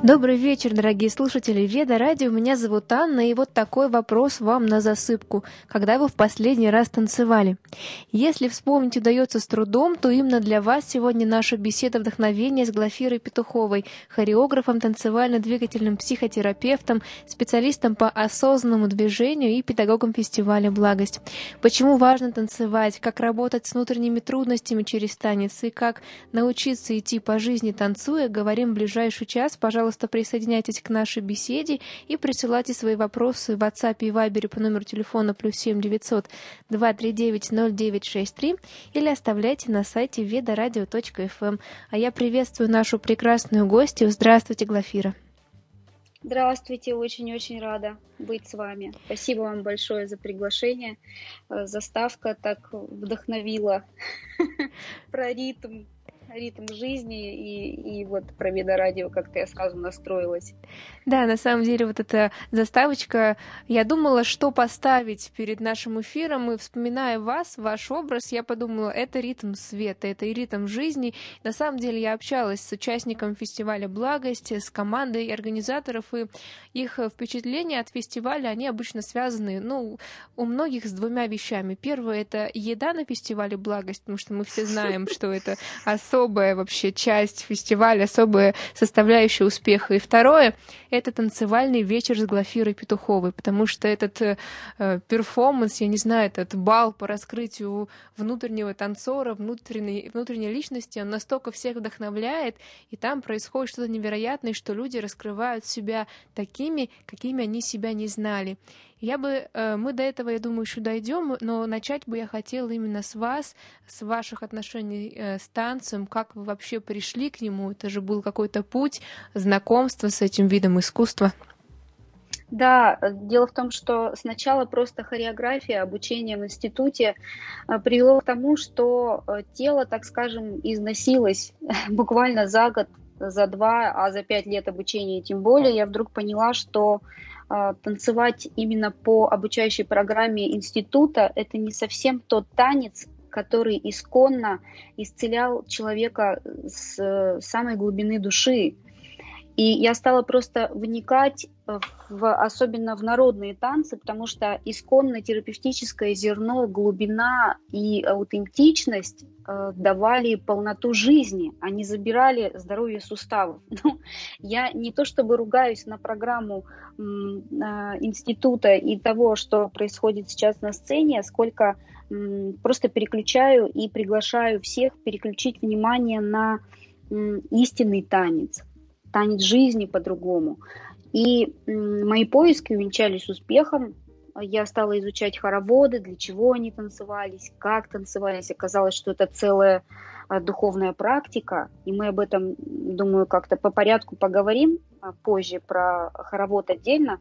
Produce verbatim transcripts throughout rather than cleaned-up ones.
Добрый вечер, дорогие слушатели Веда Радио. Меня зовут Анна, и вот такой вопрос вам на засыпку. Когда вы в последний раз танцевали? Если вспомнить удается с трудом, то именно для вас сегодня наша беседа вдохновения с Глафирой Петуховой, хореографом, танцевально-двигательным психотерапевтом, специалистом по осознанному движению и педагогом фестиваля «Благость». Почему важно танцевать, как работать с внутренними трудностями через танец и как научиться идти по жизни танцуя, говорим в ближайший час. Пожалуйста, присоединяйтесь к нашей беседе и присылайте свои вопросы в WhatsApp и Viber по номеру телефона плюс семь девятьсот два три девять ноль девять шесть три или оставляйте на сайте ведарадио точка эф эм. А я приветствую нашу прекрасную гостью. Здравствуйте, Глафира. Здравствуйте, очень-очень рада быть с вами. Спасибо вам большое за приглашение. Заставка так вдохновила про ритм. ритм жизни, и, и вот про Ведарадио как-то я сразу настроилась. Да, на самом деле вот эта заставочка, я думала, что поставить перед нашим эфиром, и вспоминая вас, ваш образ, я подумала, это ритм света, это и ритм жизни. На самом деле я общалась с участником фестиваля «Благость», с командой организаторов, и их впечатления от фестиваля, они обычно связаны, ну, у многих с двумя вещами. Первое — это еда на фестивале «Благость», потому что мы все знаем, что это особая вообще часть фестиваля, особая составляющая успеха. И второе — это танцевальный вечер с Глафирой Петуховой, потому что этот э, перформанс, я не знаю, этот бал по раскрытию внутреннего танцора, внутренней, внутренней личности, он настолько всех вдохновляет, и там происходит что-то невероятное, что люди раскрывают себя такими, какими они себя не знали. Я бы, мы до этого, я думаю, еще дойдем, но начать бы я хотела именно с вас, с ваших отношений с танцем, как вы вообще пришли к нему. Это же был какой-то путь знакомства с этим видом искусства. Да, дело в том, что сначала просто хореография, обучение в институте привело к тому, что тело, так скажем, износилось буквально за год, за два, а за пять лет обучения тем более. Я вдруг поняла, что танцевать именно по обучающей программе института — это не совсем тот танец, который исконно исцелял человека с самой глубины души. И я стала просто вникать, в, особенно в народные танцы, потому что исконно терапевтическое зерно, глубина и аутентичность э, давали полноту жизни, они забирали здоровье суставов. Ну, я не то чтобы ругаюсь на программу э, института и того, что происходит сейчас на сцене, сколько э, просто переключаю и приглашаю всех переключить внимание на э, истинный танец. Танец жизни по-другому. И мои поиски увенчались успехом. Я стала изучать хороводы, для чего они танцевались, как танцевались. Оказалось, что это целая духовная практика. И мы об этом, думаю, как-то по порядку поговорим позже, про хоровод отдельно.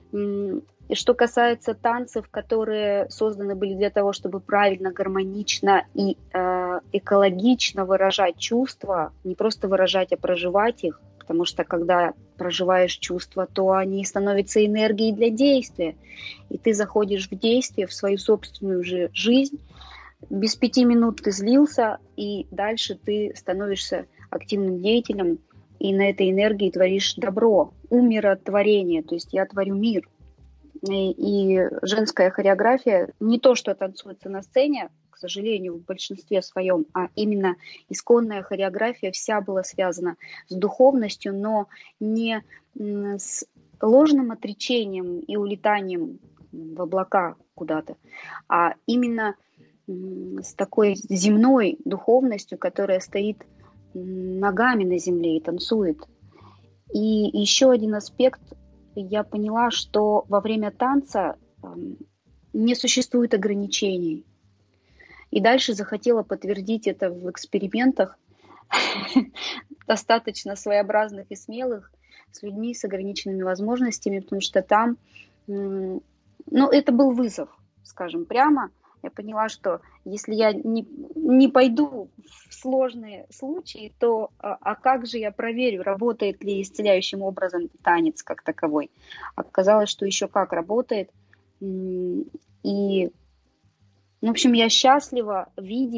И что касается танцев, которые созданы были для того, чтобы правильно, гармонично и э, экологично выражать чувства, не просто выражать, а проживать их, потому что когда проживаешь чувства, то они становятся энергией для действия, и ты заходишь в действие, в свою собственную же жизнь, без пяти минут ты злился, и дальше ты становишься активным деятелем, и на этой энергии творишь добро, умиротворение, то есть я творю мир. И, и женская хореография, не то, что танцуется на сцене, к сожалению, в большинстве своем, а именно исконная хореография вся была связана с духовностью, но не с ложным отречением и улетанием в облака куда-то, а именно с такой земной духовностью, которая стоит ногами на земле и танцует. И еще один аспект, я поняла, что во время танца не существует ограничений. И дальше захотела подтвердить это в экспериментах, достаточно своеобразных и смелых, с людьми с ограниченными возможностями, потому что там, ну, это был вызов, скажем прямо. Я поняла, что если я не, не пойду в сложные случаи, то а, а как же я проверю, работает ли исцеляющим образом танец как таковой? Оказалось, что еще как работает. И, в общем, я счастлива видеть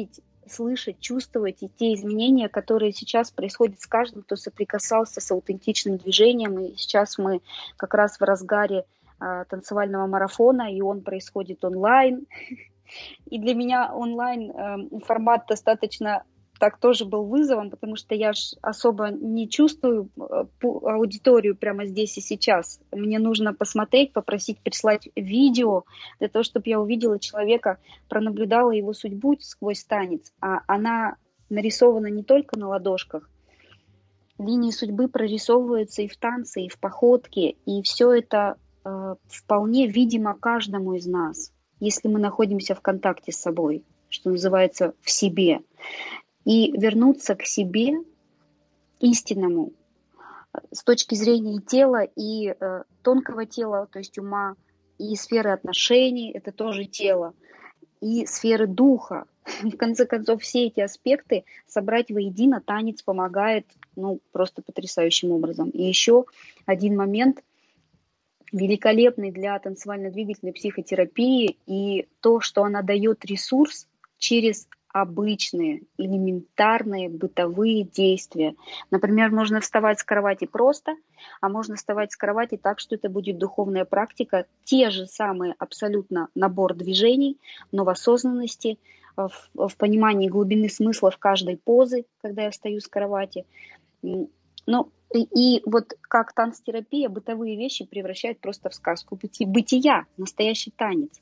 слышать, чувствовать и те изменения, которые сейчас происходят с каждым, кто соприкасался с аутентичным движением. И сейчас мы как раз в разгаре а, танцевального марафона, и он происходит онлайн. И для меня онлайн э, формат достаточно так тоже был вызовом, потому что я ж особо не чувствую аудиторию прямо здесь и сейчас. Мне нужно посмотреть, попросить прислать видео для того, чтобы я увидела человека, пронаблюдала его судьбу сквозь танец. А она нарисована не только на ладошках. Линии судьбы прорисовываются и в танце, и в походке, и все это э, вполне видимо каждому из нас, если мы находимся в контакте с собой, что называется, в себе. И вернуться к себе истинному с точки зрения тела и э, тонкого тела, то есть ума, и сферы отношений, это тоже тело, и сферы духа. В конце концов, все эти аспекты собрать воедино танец помогает, ну, просто потрясающим образом. И еще один момент великолепный для танцевально-двигательной психотерапии, и то, что она дает ресурс через обычные, элементарные бытовые действия. Например, можно вставать с кровати просто, а можно вставать с кровати так, что это будет духовная практика. Те же самые абсолютно набор движений, но в осознанности, в, в понимании глубины смыслов каждой позы, когда я встаю с кровати. Ну, и, и вот как танцтерапия бытовые вещи превращает просто в сказку быти, бытия, настоящий танец.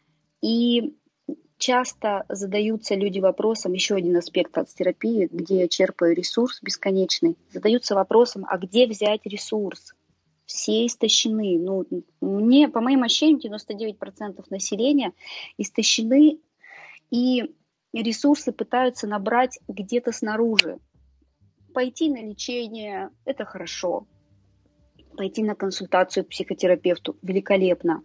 И часто задаются люди вопросом, еще один аспект танцтерапии, где я черпаю ресурс бесконечный, задаются вопросом, а где взять ресурс? Все истощены. Ну, мне, по моим ощущениям, девяносто девять процентов населения истощены, и ресурсы пытаются набрать где-то снаружи. Пойти на лечение – это хорошо. Пойти на консультацию к психотерапевту – великолепно.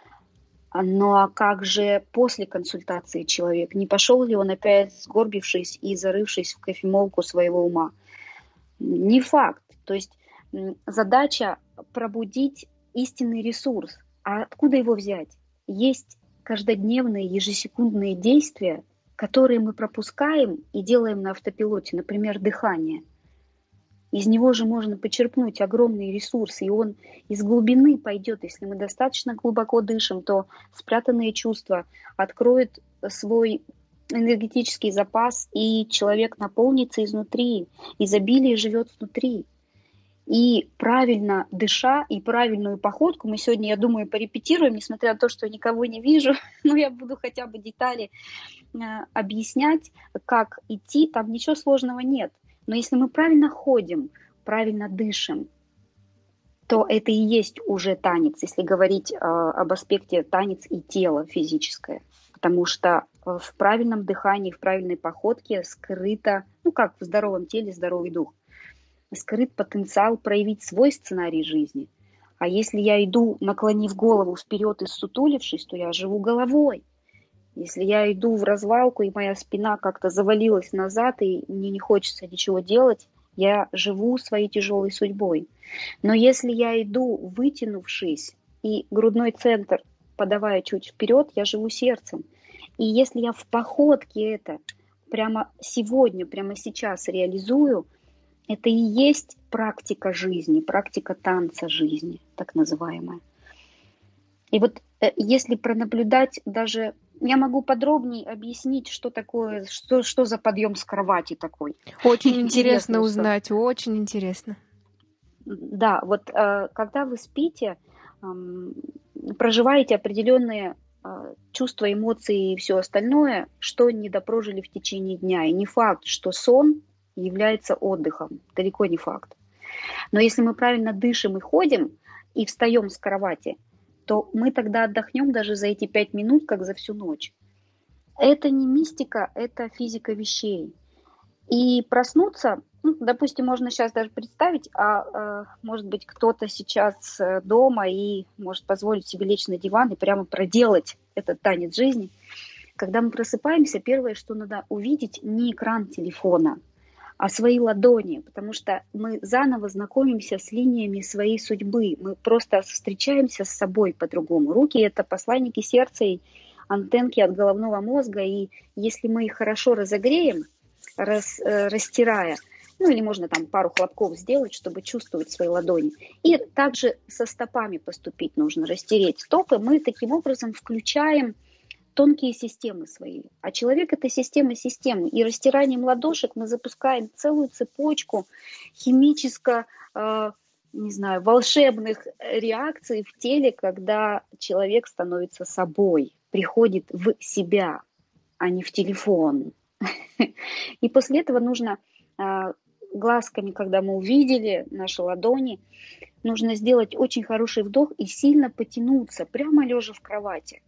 Ну а как же после консультации человек? Не пошел ли он опять, сгорбившись и зарывшись в кофемолку своего ума? Не факт. То есть задача пробудить истинный ресурс. А откуда его взять? Есть каждодневные, ежесекундные действия, которые мы пропускаем и делаем на автопилоте, например, дыхание. Из него же можно почерпнуть огромные ресурсы, и он из глубины пойдет. Если мы достаточно глубоко дышим, то спрятанные чувства откроют свой энергетический запас, и человек наполнится изнутри. Изобилие живет внутри. И правильно дыша, и правильную походку, мы сегодня, я думаю, порепетируем, несмотря на то, что никого не вижу, но я буду хотя бы детали э, объяснять, как идти, там ничего сложного нет. Но если мы правильно ходим, правильно дышим, то это и есть уже танец, если говорить э, об аспекте танец и тело физическое. Потому что в правильном дыхании, в правильной походке скрыто, ну как в здоровом теле здоровый дух, скрыт потенциал проявить свой сценарий жизни. А если я иду, наклонив голову вперед и ссутулившись, то я живу головой. Если я иду в развалку, и моя спина как-то завалилась назад, и мне не хочется ничего делать, я живу своей тяжелой судьбой. Но если я иду, вытянувшись, и грудной центр подавая чуть вперед, я живу сердцем. И если я в походке это прямо сегодня, прямо сейчас реализую, это и есть практика жизни, практика танца жизни, так называемая. И вот если пронаблюдать даже... Я могу подробнее объяснить, что такое, что, что за подъем с кровати такой. Очень интересно узнать, очень интересно. Да, вот когда вы спите, проживаете определенные чувства, эмоции и все остальное, что не допрожили в течение дня. И не факт, что сон является отдыхом, далеко не факт. Но если мы правильно дышим и ходим, и встаем с кровати, то мы тогда отдохнем даже за эти пять минут, как за всю ночь. Это не мистика, это физика вещей. И проснуться, ну, допустим, можно сейчас даже представить, а, а может быть кто-то сейчас дома и может позволить себе лечь на диван и прямо проделать этот танец жизни. Когда мы просыпаемся, первое, что надо увидеть, не экран телефона, а свои ладони, потому что мы заново знакомимся с линиями своей судьбы. Мы просто встречаемся с собой по-другому. Руки — это посланники сердца, и антенки от головного мозга, и если мы их хорошо разогреем, рас, э, растирая, ну или можно там пару хлопков сделать, чтобы чувствовать свои ладони. И также со стопами поступить нужно, растереть стопы. Мы таким образом включаем тонкие системы свои. А человек — это система системы. И растиранием ладошек мы запускаем целую цепочку химическо, э, не знаю, волшебных реакций в теле, когда человек становится собой, приходит в себя, а не в телефон. И после этого нужно э, глазками, когда мы увидели наши ладони, нужно сделать очень хороший вдох и сильно потянуться, прямо лежа в кровати.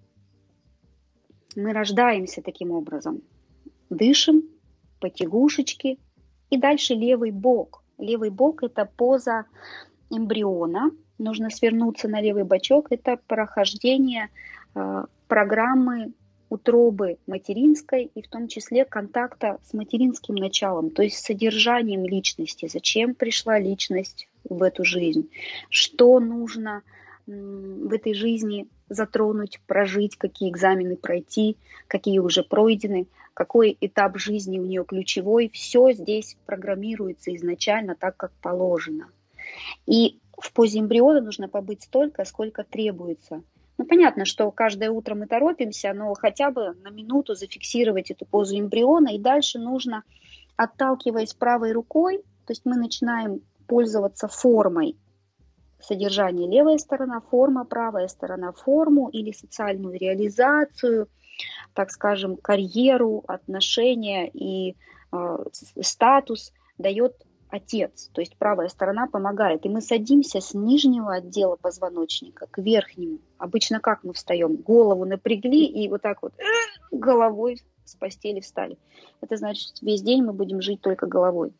Мы рождаемся таким образом. Дышим, потягушечки. И дальше левый бок. Левый бок — это поза эмбриона. Нужно свернуться на левый бочок. Это прохождение э, программы утробы материнской и в том числе контакта с материнским началом, то есть с содержанием личности. Зачем пришла личность в эту жизнь? Что нужно м, в этой жизни затронуть, прожить, какие экзамены пройти, какие уже пройдены, какой этап жизни у нее ключевой. Все здесь программируется изначально так, как положено. И в позе эмбриона нужно побыть столько, сколько требуется. Ну, понятно, что каждое утро мы торопимся, но хотя бы на минуту зафиксировать эту позу эмбриона. И дальше нужно, отталкиваясь правой рукой, то есть мы начинаем пользоваться формой. Содержание — левая сторона, форма, правая сторона — форму или социальную реализацию, так скажем, карьеру, отношения и э, статус дает отец. То есть правая сторона помогает. И мы садимся с нижнего отдела позвоночника к верхнему. Обычно как мы встаем? Голову напрягли и вот так вот головой с постели встали. Это значит, весь день мы будем жить только головой.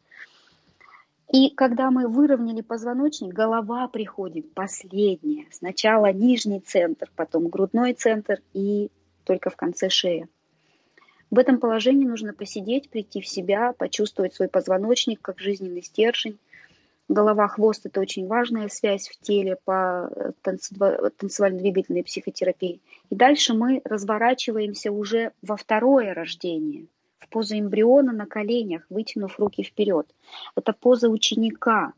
И когда мы выровняли позвоночник, голова приходит последняя. Сначала нижний центр, потом грудной центр и только в конце шея. В этом положении нужно посидеть, прийти в себя, почувствовать свой позвоночник как жизненный стержень. Голова-хвост — это очень важная связь в теле по танцевально-двигательной психотерапии. И дальше мы разворачиваемся уже во второе рождение, в позу эмбриона на коленях, вытянув руки вперед. Это поза ученика.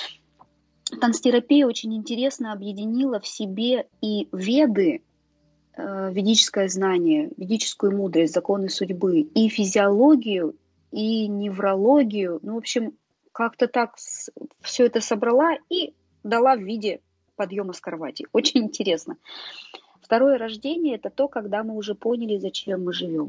Танцтерапия очень интересно объединила в себе и веды, ведическое знание, ведическую мудрость, законы судьбы, и физиологию, и неврологию. Ну, в общем, как-то так все это собрала и дала в виде подъема с кровати. Очень интересно. Второе рождение — это то, когда мы уже поняли, зачем мы живем.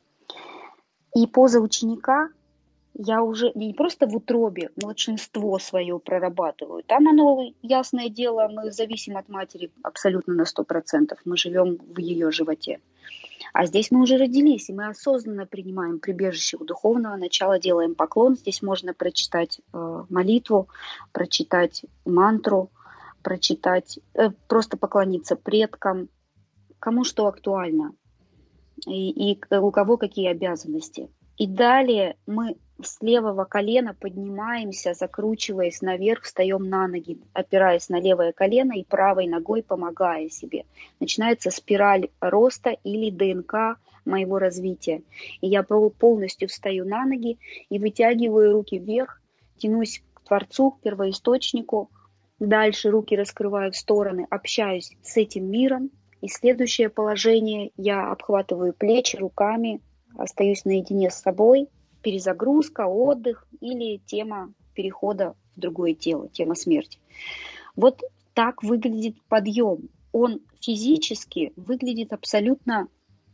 И поза ученика я уже не просто в утробе младшинство свое прорабатываю. Там оно, ясное дело, мы зависим от матери абсолютно на сто процентов. Мы живем в ее животе. А здесь мы уже родились, и мы осознанно принимаем прибежище у духовного начала, делаем поклон. Здесь можно прочитать э, молитву, прочитать мантру, прочитать, э, просто поклониться предкам, кому что актуально, и, и у кого какие обязанности. И далее мы с левого колена поднимаемся, закручиваясь наверх, встаем на ноги, опираясь на левое колено и правой ногой помогая себе. Начинается спираль роста или ДНК моего развития. И я полностью встаю на ноги и вытягиваю руки вверх, тянусь к Творцу, к первоисточнику. Дальше руки раскрываю в стороны, общаюсь с этим миром. И следующее положение: я обхватываю плечи руками, остаюсь наедине с собой. Перезагрузка, отдых или тема перехода в другое тело, тема смерти. Вот так выглядит подъем. Он физически выглядит абсолютно,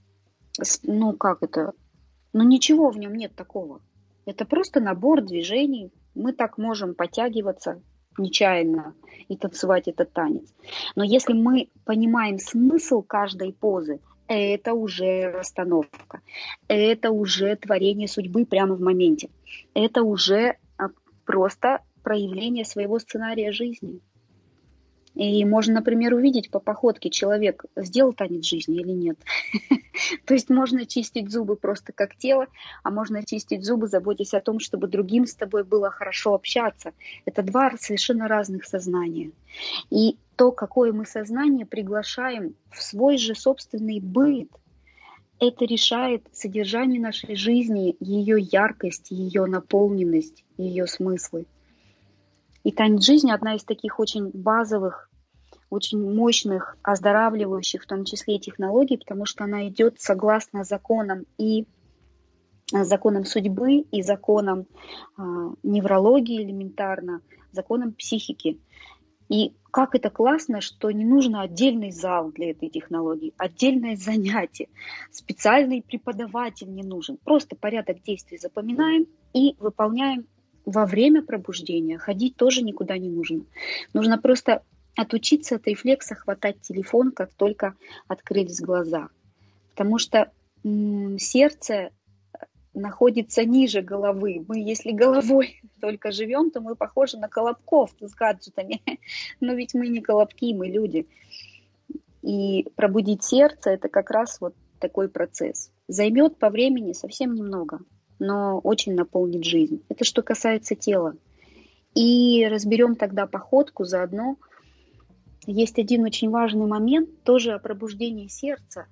ну как это, ну ничего в нем нет такого. Это просто набор движений. Мы так можем подтягиваться нечаянно и танцевать этот танец. Но если мы понимаем смысл каждой позы, это уже расстановка, это уже творение судьбы прямо в моменте, это уже просто проявление своего сценария жизни. И можно, например, увидеть по походке, человек сделал танец жизни или нет. То есть можно чистить зубы просто как тело, а можно чистить зубы, заботясь о том, чтобы другим с тобой было хорошо общаться. Это два совершенно разных сознания. И то, какое мы сознание приглашаем в свой же собственный быт, это решает содержание нашей жизни, ее яркость, ее наполненность, ее смыслы. И танец жизни — одна из таких очень базовых, очень мощных, оздоравливающих, в том числе и технологий, потому что она идет согласно законам и законам судьбы, и законам э, неврологии элементарно, законам психики. И как это классно, что не нужно отдельный зал для этой технологии, отдельное занятие, специальный преподаватель не нужен. Просто порядок действий запоминаем и выполняем во время пробуждения. Ходить тоже никуда не нужно. Нужно просто отучиться от рефлекса хватать телефон, как только открылись глаза. Потому что м- сердце находится ниже головы. Мы, если головой только живем, то мы похожи на колобков с гаджетами. Но ведь мы не колобки, мы люди. И пробудить сердце — это как раз вот такой процесс. Займет по времени совсем немного, но очень наполнит жизнь. Это что касается тела. И разберем тогда походку заодно. Есть один очень важный момент, тоже о пробуждении сердца.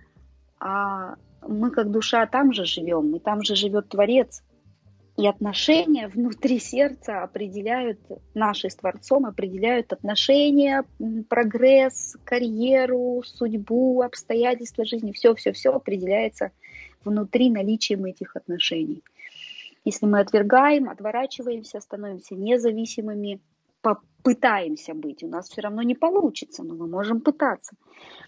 А мы как душа там же живем, и там же живет Творец. И отношения внутри сердца определяют, наши с Творцом определяют отношения, прогресс, карьеру, судьбу, обстоятельства жизни. Все-все-все определяется внутри наличием этих отношений. Если мы отвергаем, отворачиваемся, становимся независимыми, попытаемся быть, у нас все равно не получится, но мы можем пытаться,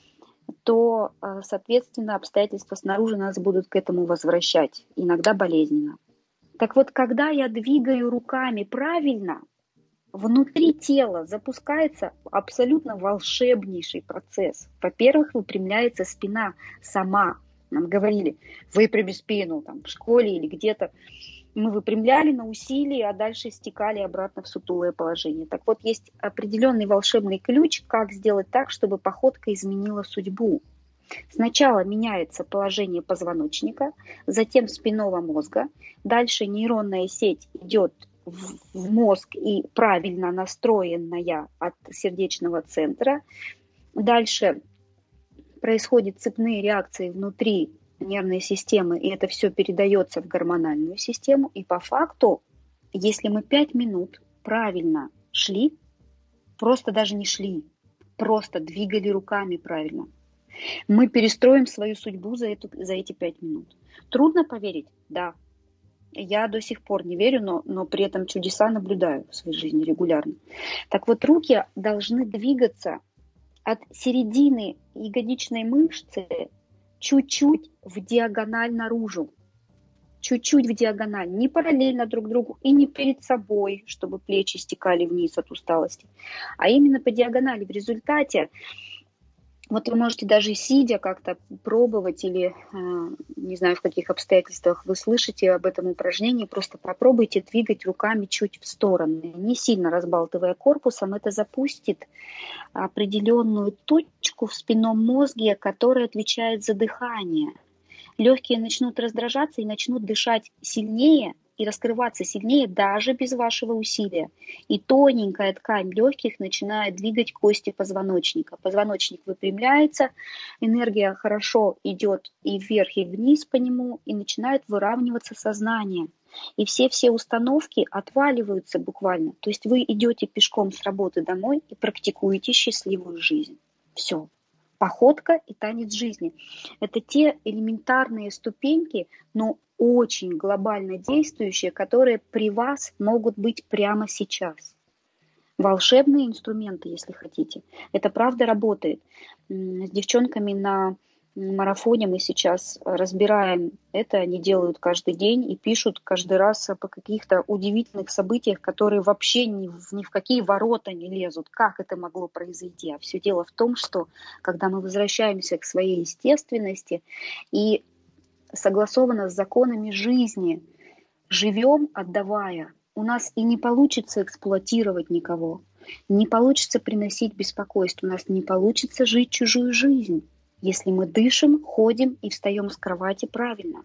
то, соответственно, обстоятельства снаружи нас будут к этому возвращать, иногда болезненно. Так вот, когда я двигаю руками правильно, внутри тела запускается абсолютно волшебнейший процесс. Во-первых, выпрямляется спина сама. Нам говорили, выпрями спину там, в школе или где-то. Мы выпрямляли на усилие, а дальше стекали обратно в сутулое положение. Так вот, есть определенный волшебный ключ, как сделать так, чтобы походка изменила судьбу. Сначала меняется положение позвоночника, затем спинного мозга, дальше нейронная сеть идет в мозг и правильно настроенная от сердечного центра. Дальше происходят цепные реакции внутри нервной системы, и это все передается в гормональную систему. И по факту, если мы пять минут правильно шли, просто даже не шли, просто двигали руками правильно, мы перестроим свою судьбу за, эту, за эти пять минут. Трудно поверить? Да. Я до сих пор не верю, но, но при этом чудеса наблюдаю в своей жизни регулярно. Так вот, руки должны двигаться от середины ягодичной мышцы чуть-чуть в диагональ наружу. Чуть-чуть в диагональ. Не параллельно друг другу и не перед собой, чтобы плечи стекали вниз от усталости, а именно по диагонали. В результате вот вы можете даже сидя как-то пробовать или, не знаю, в каких обстоятельствах вы слышите об этом упражнении, просто попробуйте двигать руками чуть в стороны, не сильно разбалтывая корпусом. Это запустит определенную точку в спинном мозге, которая отвечает за дыхание. Легкие начнут раздражаться и начнут дышать сильнее и раскрываться сильнее даже без вашего усилия. И тоненькая ткань легких начинает двигать кости позвоночника. Позвоночник выпрямляется, энергия хорошо идет и вверх, и вниз по нему, и начинает выравниваться сознание. И все-все установки отваливаются буквально. То есть вы идете пешком с работы домой и практикуете счастливую жизнь. Все. Походка и танец жизни. Это те элементарные ступеньки, но очень глобально действующие, которые при вас могут быть прямо сейчас. Волшебные инструменты, если хотите. Это правда работает. С девчонками на марафоне мы сейчас разбираем это. Они делают каждый день и пишут каждый раз по каких-то удивительных событиях, которые вообще ни в, ни в какие ворота не лезут. Как это могло произойти? А все дело в том, что когда мы возвращаемся к своей естественности и согласованно с законами жизни живем, отдавая, у нас и не получится эксплуатировать никого, не получится приносить беспокойство, у нас не получится жить чужую жизнь, если мы дышим, ходим и встаем с кровати правильно.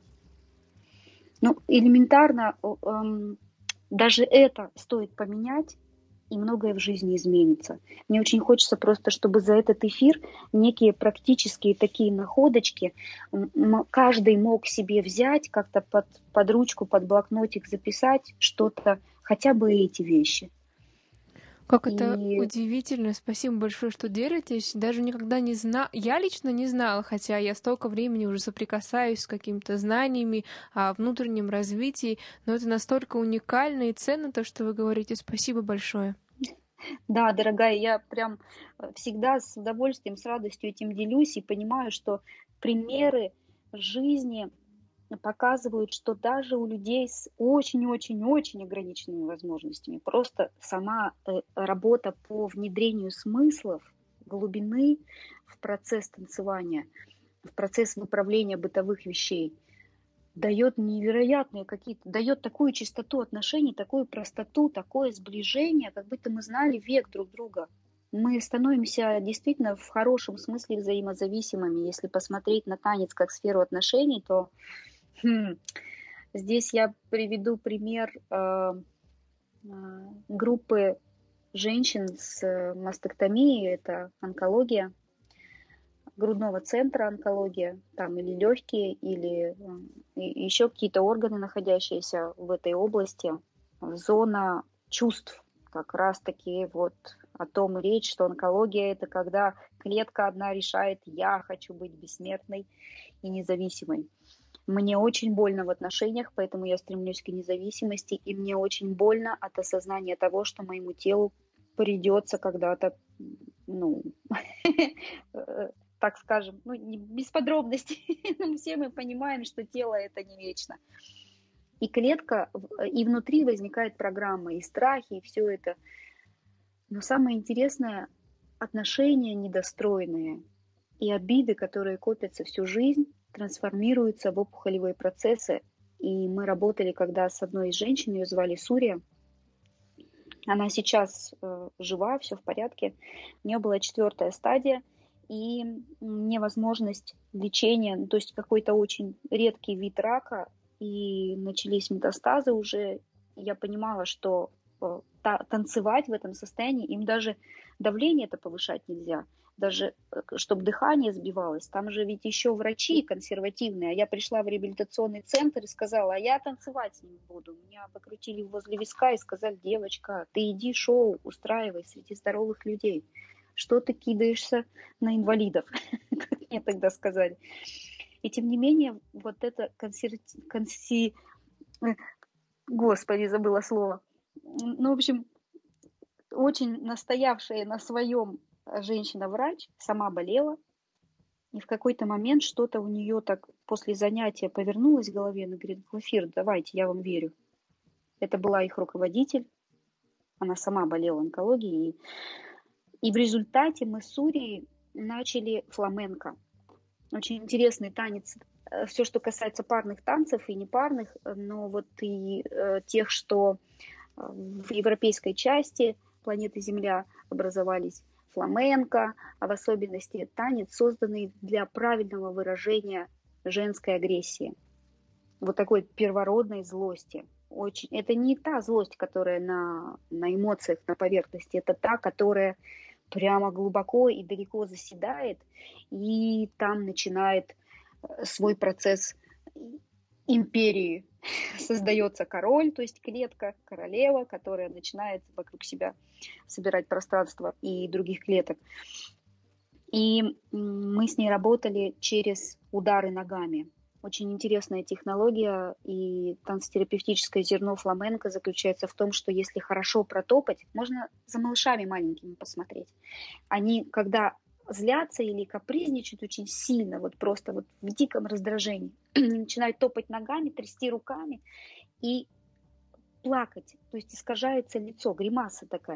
Ну, элементарно, эм, даже это стоит поменять, и многое в жизни изменится. Мне очень хочется просто, чтобы за этот эфир некие практические такие находочки каждый мог себе взять, как-то под, под ручку, под блокнотик записать что-то, хотя бы эти вещи. Как это И удивительно. Спасибо большое, что делитесь. Даже никогда не знала, я лично не знала, хотя я столько времени уже соприкасаюсь с какими-то знаниями о внутреннем развитии, но это настолько уникально и ценно, то, что вы говорите. Спасибо большое. да, дорогая, я прям всегда с удовольствием, с радостью этим делюсь и понимаю, что примеры жизни показывают, что даже у людей с очень-очень-очень ограниченными возможностями просто сама э, работа по внедрению смыслов, глубины в процесс танцевания, в процесс выправления бытовых вещей дает невероятные какие-то, дает такую чистоту отношений, такую простоту, такое сближение, как будто мы знали век друг друга. Мы становимся действительно в хорошем смысле взаимозависимыми. Если посмотреть на танец как сферу отношений, то Хм. Здесь я приведу пример э, э, группы женщин с мастектомией, это онкология, грудного центра онкология, там или легкие, или э, еще какие-то органы, находящиеся в этой области, зона чувств, как раз-таки вот о том и речь, что онкология – это когда клетка одна решает «я хочу быть бессмертной и независимой». Мне очень больно в отношениях, поэтому я стремлюсь к независимости, и мне очень больно от осознания того, что моему телу придется когда-то, ну, так скажем, ну, без подробностей, но все мы понимаем, что тело это не вечно. И клетка, и внутри возникает программа, и страхи, и все это. Но самое интересное, отношения недостроенные и обиды, которые копятся всю жизнь, трансформируются в опухолевые процессы. И мы работали, когда с одной из женщин, ее звали Сурия. Она сейчас э, жива, все в порядке. У нее была четвертая стадия и невозможность лечения, ну, то есть какой-то очень редкий вид рака, и начались метастазы уже. Я понимала, что э, та, танцевать в этом состоянии, им даже давление это повышать нельзя, даже чтобы дыхание сбивалось. Там же ведь еще врачи консервативные. А я пришла в реабилитационный центр и сказала, а я танцевать с ним буду. Меня покрутили возле виска и сказали, девочка, ты иди шоу устраивай среди здоровых людей. Что ты кидаешься на инвалидов, как мне тогда сказали. И тем не менее, вот это консер... конси... Господи, забыла слово. Ну, в общем, очень настоявшая на своем женщина-врач, сама болела, и в какой-то момент что-то у нее так после занятия повернулось в голове, она говорит, Глафир, давайте, я вам верю. Это была их руководитель, она сама болела онкологией, и, и в результате мы с Сурией начали фламенко. Очень интересный танец, все, что касается парных танцев и непарных, но вот и э, тех, что в европейской части планеты Земля образовались, фламенко, а в особенности танец, созданный для правильного выражения женской агрессии, вот такой первородной злости. Очень... Это не та злость, которая на, на эмоциях, на поверхности, это та, которая прямо глубоко и далеко заседает, и там начинает свой процесс империи. Создается король, то есть клетка, королева, которая начинает вокруг себя собирать пространство и других клеток. И мы с ней работали через удары ногами. Очень интересная технология, и танцотерапевтическое зерно фламенко заключается в том, что если хорошо протопать, можно за малышами маленькими посмотреть. Они, когда злятся или капризничают очень сильно, вот просто вот в диком раздражении, начинают топать ногами, трясти руками и плакать, то есть искажается лицо, гримаса такая.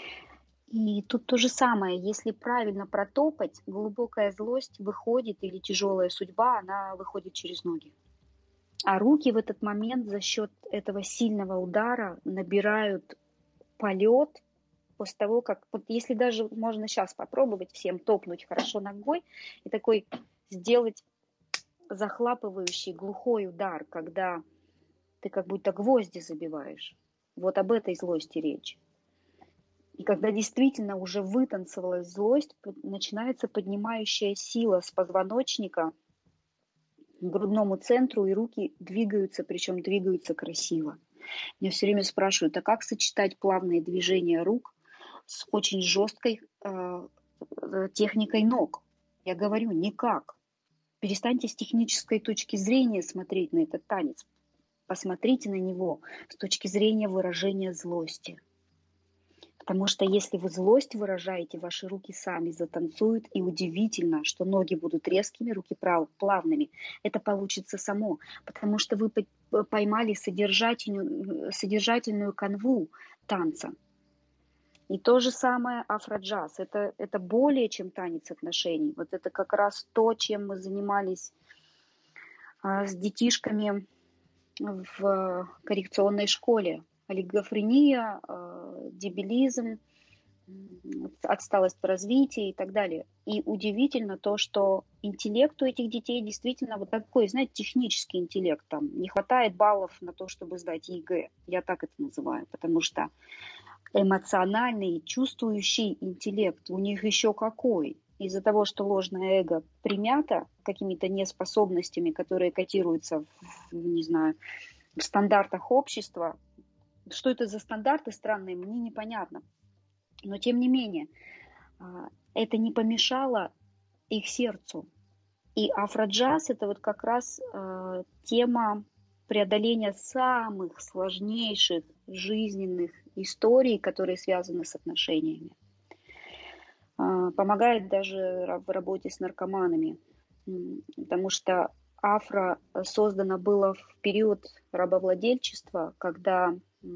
И тут то же самое, если правильно протопать, глубокая злость выходит, или тяжелая судьба, она выходит через ноги. А руки в этот момент за счет этого сильного удара набирают полет после того, как, вот если даже можно сейчас попробовать всем топнуть хорошо ногой и такой сделать захлапывающий глухой удар, когда ты как будто гвозди забиваешь. Вот об этой злости речь. И когда действительно уже вытанцевалась злость, начинается поднимающая сила с позвоночника к грудному центру, и руки двигаются, причем двигаются красиво. Меня все время спрашивают, а как сочетать плавные движения рук с очень жесткой э, техникой ног? Я говорю, никак. Перестаньте с технической точки зрения смотреть на этот танец. Посмотрите на него с точки зрения выражения злости. Потому что если вы злость выражаете, ваши руки сами затанцуют, и удивительно, что ноги будут резкими, руки плавными. Это получится само, потому что вы поймали содержательную, содержательную канву танца. И то же самое афроджаз. Это, это более чем танец отношений. Вот это как раз то, чем мы занимались а, с детишками в коррекционной школе. Олигофрения, дебилизм, отсталость в развитии и так далее. И удивительно то, что интеллект у этих детей действительно вот такой, знаете, технический интеллект. Там не хватает баллов на то, чтобы сдать ЕГЭ. Я так это называю, потому что эмоциональный, чувствующий интеллект у них еще какой. Из-за того, что ложное эго примято какими-то неспособностями, которые котируются в, не знаю, в стандартах общества. Что это за стандарты странные, мне непонятно. Но тем не менее, это не помешало их сердцу. И афроджаз – это вот как раз тема преодоления самых сложнейших жизненных историй, которые связаны с отношениями. Помогает даже в работе с наркоманами, потому что афро создано было в период рабовладельчества, когда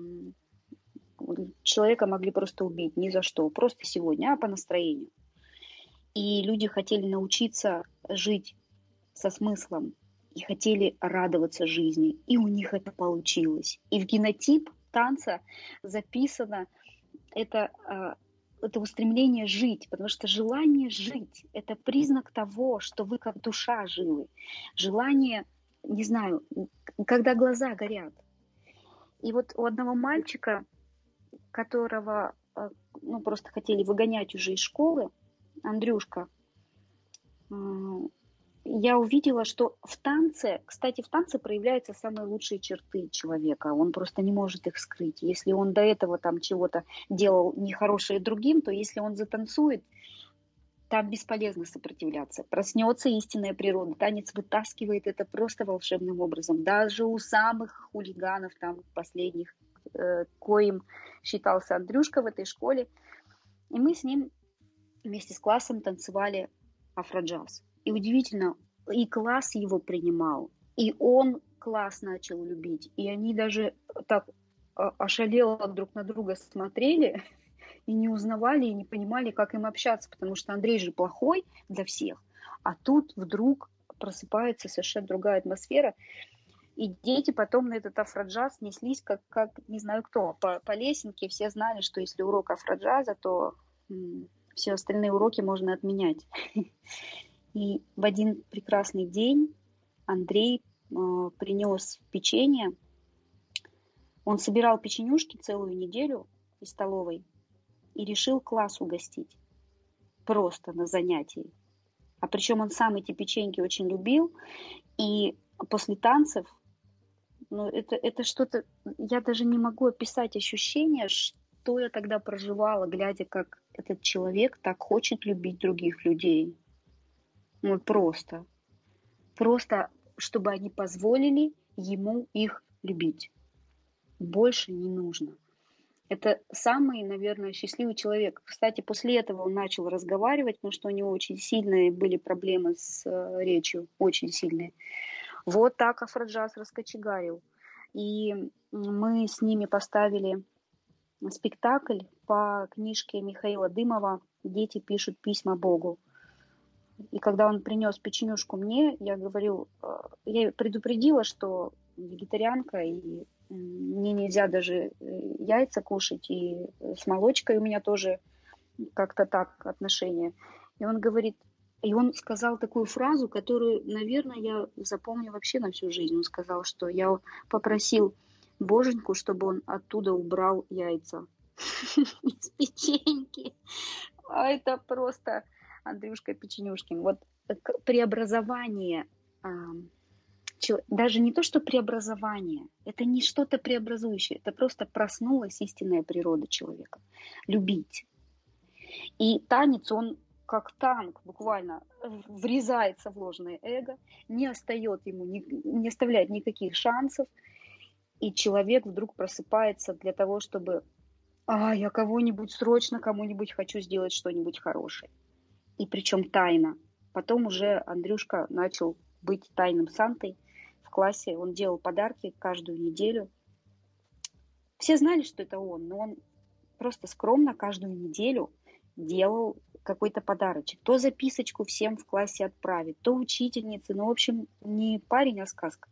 человека могли просто убить ни за что, просто сегодня, а по настроению. И люди хотели научиться жить со смыслом и хотели радоваться жизни, и у них это получилось. И в генотип танца записано это, это устремление жить, потому что желание жить – это признак того, что вы как душа живы. Желание, не знаю, когда глаза горят. И вот у одного мальчика, которого ну, просто хотели выгонять уже из школы, Андрюшка, я увидела, что в танце, кстати, в танце проявляются самые лучшие черты человека. Он просто не может их скрыть. Если он до этого там чего-то делал нехорошее другим, то если он затанцует, там бесполезно сопротивляться. Проснется истинная природа. Танец вытаскивает это просто волшебным образом. Даже у самых хулиганов, там, последних, э, коим считался Андрюшка в этой школе. И мы с ним вместе с классом танцевали афроджаз. И удивительно, и класс его принимал, и он класс начал любить. И они даже так ошалело друг на друга смотрели, и не узнавали, и не понимали, как им общаться, потому что Андрей же плохой для всех, а тут вдруг просыпается совершенно другая атмосфера, и дети потом на этот афроджаз неслись, как, как не знаю кто, по, по лесенке. Все знали, что если урок афроджаза, то м, все остальные уроки можно отменять. И в один прекрасный день Андрей э, принес печенье. Он собирал печенюшки целую неделю из столовой и решил класс угостить. Просто на занятии. А причем он сам эти печеньки очень любил. И после танцев, ну, это, это что-то, я даже не могу описать ощущение, что я тогда проживала, глядя, как этот человек так хочет любить других людей. Ну, просто. Просто, чтобы они позволили ему их любить. Больше не нужно. Это самый, наверное, счастливый человек. Кстати, после этого он начал разговаривать, потому что у него очень сильные были проблемы с э, речью. Очень сильные. Вот так афроджаз раскочегарил. И мы с ними поставили спектакль по книжке Михаила Дымова «Дети пишут письма Богу». И когда он принес печенюшку мне, я говорю, я предупредила, что вегетарианка, и мне нельзя даже яйца кушать, и с молочкой у меня тоже как-то так отношения. И он говорит, и он сказал такую фразу, которую, наверное, я запомню вообще на всю жизнь. Он сказал, что я попросил Боженьку, чтобы он оттуда убрал яйца. из печеньки. А это просто Андрюшка Печенюшкин. Вот преобразование, даже не то, что преобразование, это не что-то преобразующее, это просто проснулась истинная природа человека. Любить. И танец, он как танк буквально врезается в ложное эго, не остает ему, не, не оставляет никаких шансов, и человек вдруг просыпается для того, чтобы «А, я кого-нибудь срочно, кому-нибудь хочу сделать что-нибудь хорошее». И причем тайно. Потом уже Андрюшка начал быть тайным Сантой в классе, он делал подарки каждую неделю. Все знали, что это он, но он просто скромно каждую неделю делал какой-то подарочек. То записочку всем в классе отправить, то учительнице. Ну, в общем, не парень, а сказка.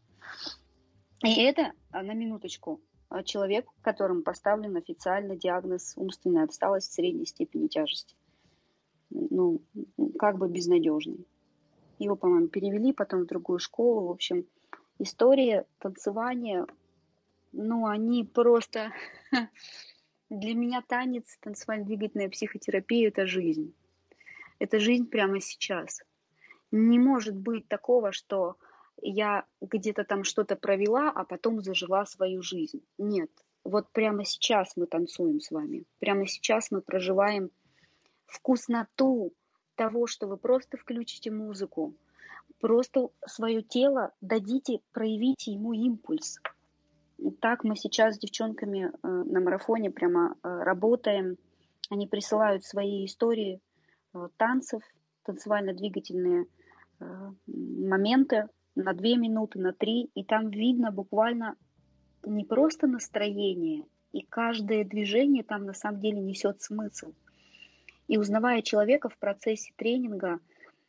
И это, на минуточку, человек, которому поставлен официально диагноз умственная отсталость средней степени тяжести. Ну, как бы безнадежный. Его, по-моему, перевели потом в другую школу. В общем, история танцевания, ну, они просто... Для меня танец, танцевально-двигательная психотерапия – это жизнь. Это жизнь прямо сейчас. Не может быть такого, что я где-то там что-то провела, а потом зажила свою жизнь. Нет. Вот прямо сейчас мы танцуем с вами. Прямо сейчас мы проживаем вкусноту того, что вы просто включите музыку, просто свое тело дадите, проявите ему импульс. Так мы сейчас с девчонками на марафоне прямо работаем. Они присылают свои истории танцев, танцевально-двигательные моменты на две минуты, на три. И там видно буквально не просто настроение, и каждое движение там на самом деле несет смысл. И узнавая человека в процессе тренинга,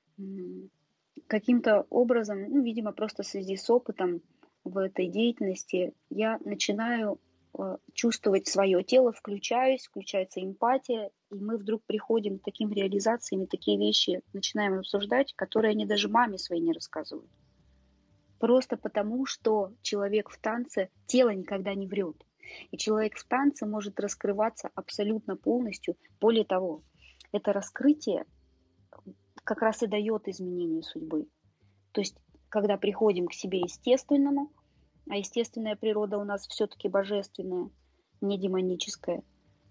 каким-то образом, ну, видимо, просто в связи с опытом в этой деятельности, я начинаю э, чувствовать свое тело, включаюсь, включается эмпатия, и мы вдруг приходим к таким реализациям, и такие вещи начинаем обсуждать, которые они даже маме своей не рассказывают. Просто потому, что человек в танце, тело никогда не врет. И человек в танце может раскрываться абсолютно полностью. Более того, это раскрытие как раз и дает изменение судьбы. То есть, когда приходим к себе естественному, а естественная природа у нас все-таки божественная, не демоническая,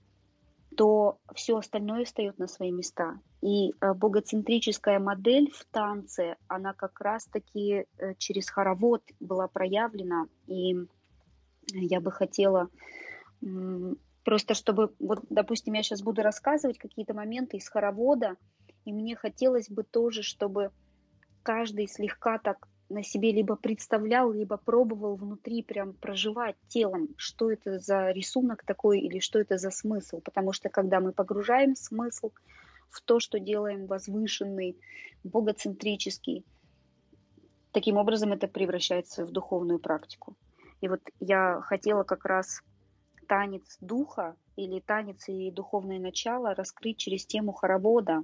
то все остальное встает на свои места. И богоцентрическая модель в танце, она как раз-таки через хоровод была проявлена. И я бы хотела просто, чтобы, вот, допустим, я сейчас буду рассказывать какие-то моменты из хоровода, и мне хотелось бы тоже, чтобы каждый слегка так на себе либо представлял, либо пробовал внутри прям проживать телом, что это за рисунок такой или что это за смысл. Потому что когда мы погружаем смысл в то, что делаем возвышенный, богоцентрический, таким образом это превращается в духовную практику. И вот я хотела как раз танец духа или танец и духовное начало раскрыть через тему хоровода,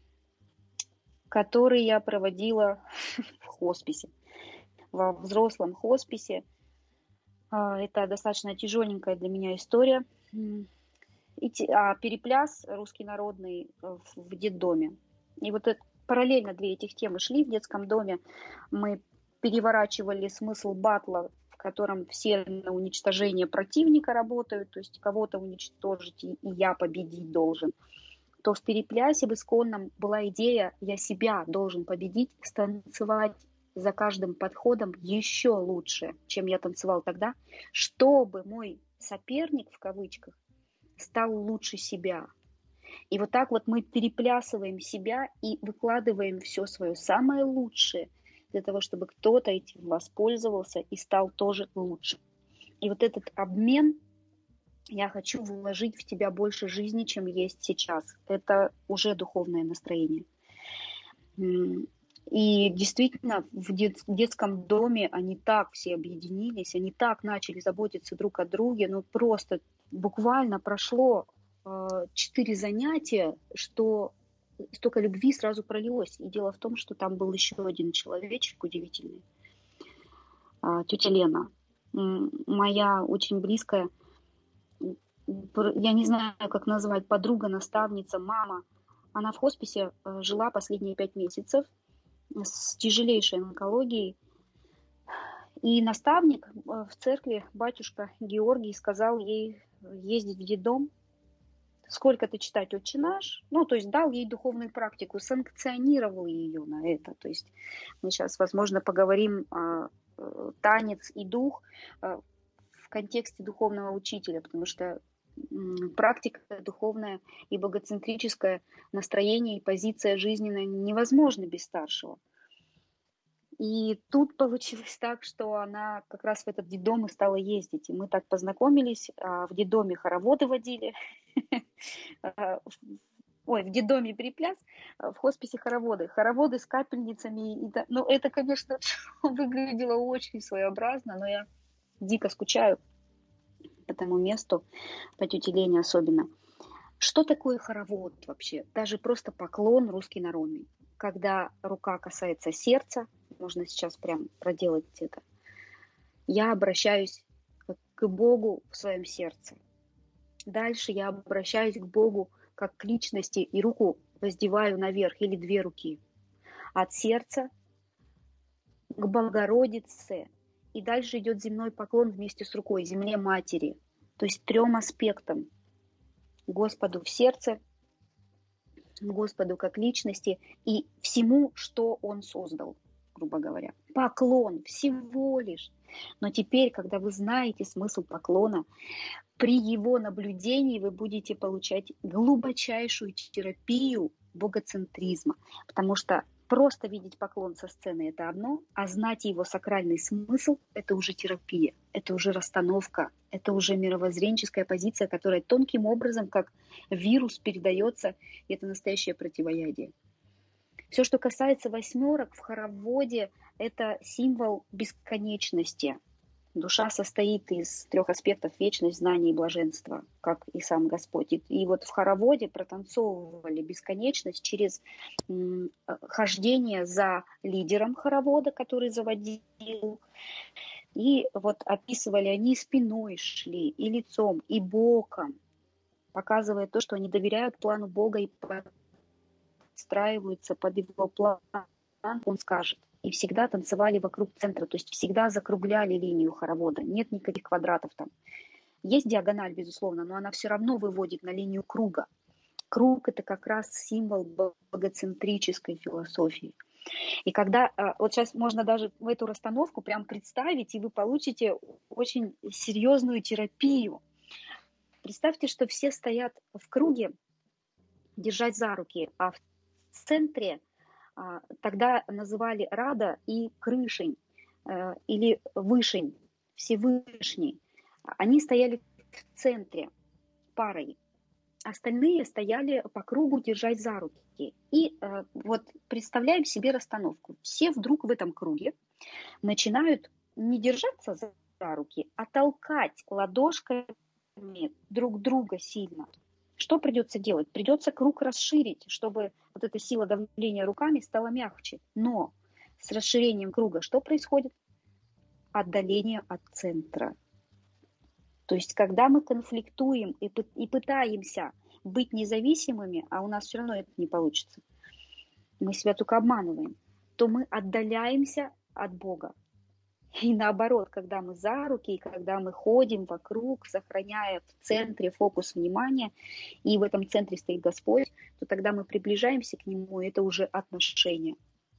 который я проводила в хосписе, во взрослом хосписе. Это достаточно тяжеленькая для меня история. А перепляс русский народный в детдоме. И вот это, параллельно две этих темы шли в детском доме. Мы переворачивали смысл батла, в котором все на уничтожение противника работают, то есть кого-то уничтожить, и я победить должен. То в переплясе в исконном была идея «я себя должен победить», станцевать за каждым подходом еще лучше, чем я танцевал тогда, чтобы мой соперник, в кавычках, стал лучше себя. И вот так вот мы переплясываем себя и выкладываем все свое самое лучшее для того, чтобы кто-то этим воспользовался и стал тоже лучше. И вот этот обмен я хочу вложить в тебя больше жизни, чем есть сейчас. Это уже духовное настроение. И действительно, в дет- детском доме они так все объединились, они так начали заботиться друг о друге, ну просто буквально прошло четыре э, занятия, что столько любви сразу пролилось. И дело в том, что там был еще один человечек удивительный, э, тетя Лена, моя очень близкая я не знаю, как назвать, подруга, наставница, мама. Она в хосписе жила последние пять месяцев с тяжелейшей онкологией. И наставник в церкви, батюшка Георгий, сказал ей ездить в детдом, сколько-то читать «Отче наш», ну, то есть дал ей духовную практику, санкционировал ее на это. То есть мы сейчас, возможно, поговорим о танец и дух в контексте духовного учителя, потому что практика духовная и богоцентрическое настроение и позиция жизненная невозможна без старшего. И тут получилось так, что она как раз в этот детдом и стала ездить. И мы так познакомились, в детдоме хороводы водили, ой, в детдоме припляс, в хосписе хороводы. Хороводы с капельницами. Ну, это, конечно, выглядело очень своеобразно, но я дико скучаю по тому месту, по тете Лене особенно. Что такое хоровод вообще? Даже просто поклон русский народный. Когда рука касается сердца, можно сейчас прям проделать это, я обращаюсь к Богу в своем сердце. Дальше я обращаюсь к Богу как к личности и руку воздеваю наверх, или две руки. От сердца к Богородице. И дальше идет земной поклон вместе с рукой, земле матери. То есть трем аспектам. Господу в сердце, Господу как личности и всему, что Он создал, грубо говоря. Поклон всего лишь. Но теперь, когда вы знаете смысл поклона, при его наблюдении вы будете получать глубочайшую терапию богоцентризма. Потому что просто видеть поклон со сцены – это одно, а знать его сакральный смысл – это уже терапия, это уже расстановка, это уже мировоззренческая позиция, которая тонким образом, как вирус, передается, и это настоящее противоядие. Все, что касается восьмерок в хороводе, это символ бесконечности. Душа состоит из трех аспектов: вечность, знание и блаженство, как и сам Господь. И, и вот в хороводе протанцовывали бесконечность через м, хождение за лидером хоровода, который заводил. И вот описывали, они спиной шли, и лицом, и боком, показывая то, что они доверяют плану Бога и подстраиваются под его план, он скажет. И всегда танцевали вокруг центра, то есть всегда закругляли линию хоровода. Нет никаких квадратов там. Есть диагональ, безусловно, но она все равно выводит на линию круга. Круг – это как раз символ богоцентрической философии. И когда, вот сейчас можно даже в эту расстановку прям представить, и вы получите очень серьезную терапию. Представьте, что все стоят в круге, держать за руки, а в центре тогда называли Рада и Крышень, или Вышень, Всевышний. Они стояли в центре парой. Остальные стояли по кругу, держать за руки. И э, вот представляем себе расстановку. Все вдруг в этом круге начинают не держаться за руки, а толкать ладошками друг друга сильно. Что придется делать? Придется круг расширить, чтобы вот эта сила давления руками стала мягче. Но с расширением круга что происходит? Отдаление от центра. То есть, когда мы конфликтуем и, и пытаемся быть независимыми, а у нас все равно это не получится, мы себя только обманываем, то мы отдаляемся от Бога. И наоборот, когда мы за руки, и когда мы ходим вокруг, сохраняя в центре фокус внимания, и в этом центре стоит Господь, то тогда мы приближаемся к Нему, и это уже отношения.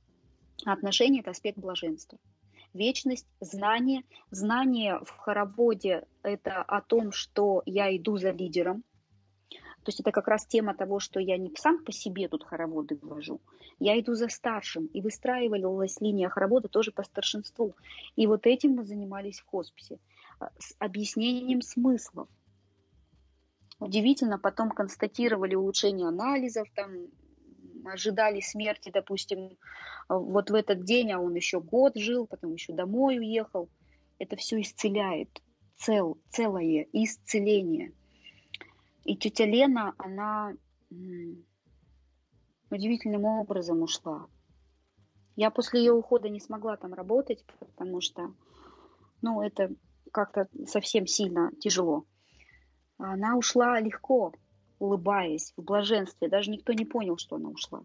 А отношения – это аспект блаженства. Вечность, знание. Знание в хороводе – это о том, что я иду за лидером. То есть это как раз тема того, что я не сам по себе тут хороводы ввожу, я иду за старшим. И выстраивалась линия хоровода тоже по старшинству. И вот этим мы занимались в хосписе, с объяснением смыслов. Удивительно, потом констатировали улучшение анализов, там, ожидали смерти, допустим, вот в этот день, а он еще год жил, потом еще домой уехал. Это все исцеляет, цел, целое исцеление. И тетя Лена, она удивительным образом ушла. Я после ее ухода не смогла там работать, потому что, ну, это как-то совсем сильно тяжело. Она ушла легко, улыбаясь, в блаженстве. Даже никто не понял, что она ушла.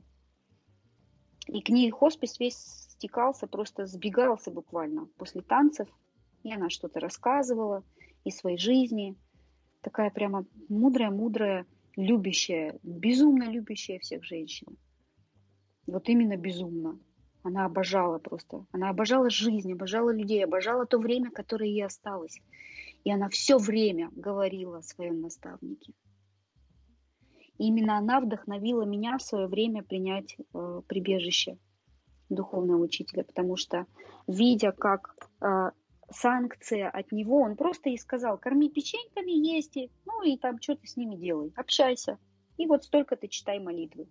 И к ней хоспис весь стекался, просто сбегался буквально после танцев. И она что-то рассказывала из своей жизни. Такая прямо мудрая-мудрая, любящая, безумно любящая всех женщин. Вот именно безумно. Она обожала просто. Она обожала жизнь, обожала людей, обожала то время, которое ей осталось. И она все время говорила о своем наставнике. И именно она вдохновила меня в свое время принять э, прибежище духовного учителя, потому что, видя, как э, санкция от него, он просто ей сказал: корми печеньками, есть, и, ну и там что ты с ними делай, общайся. И вот столько ты читай молитвы.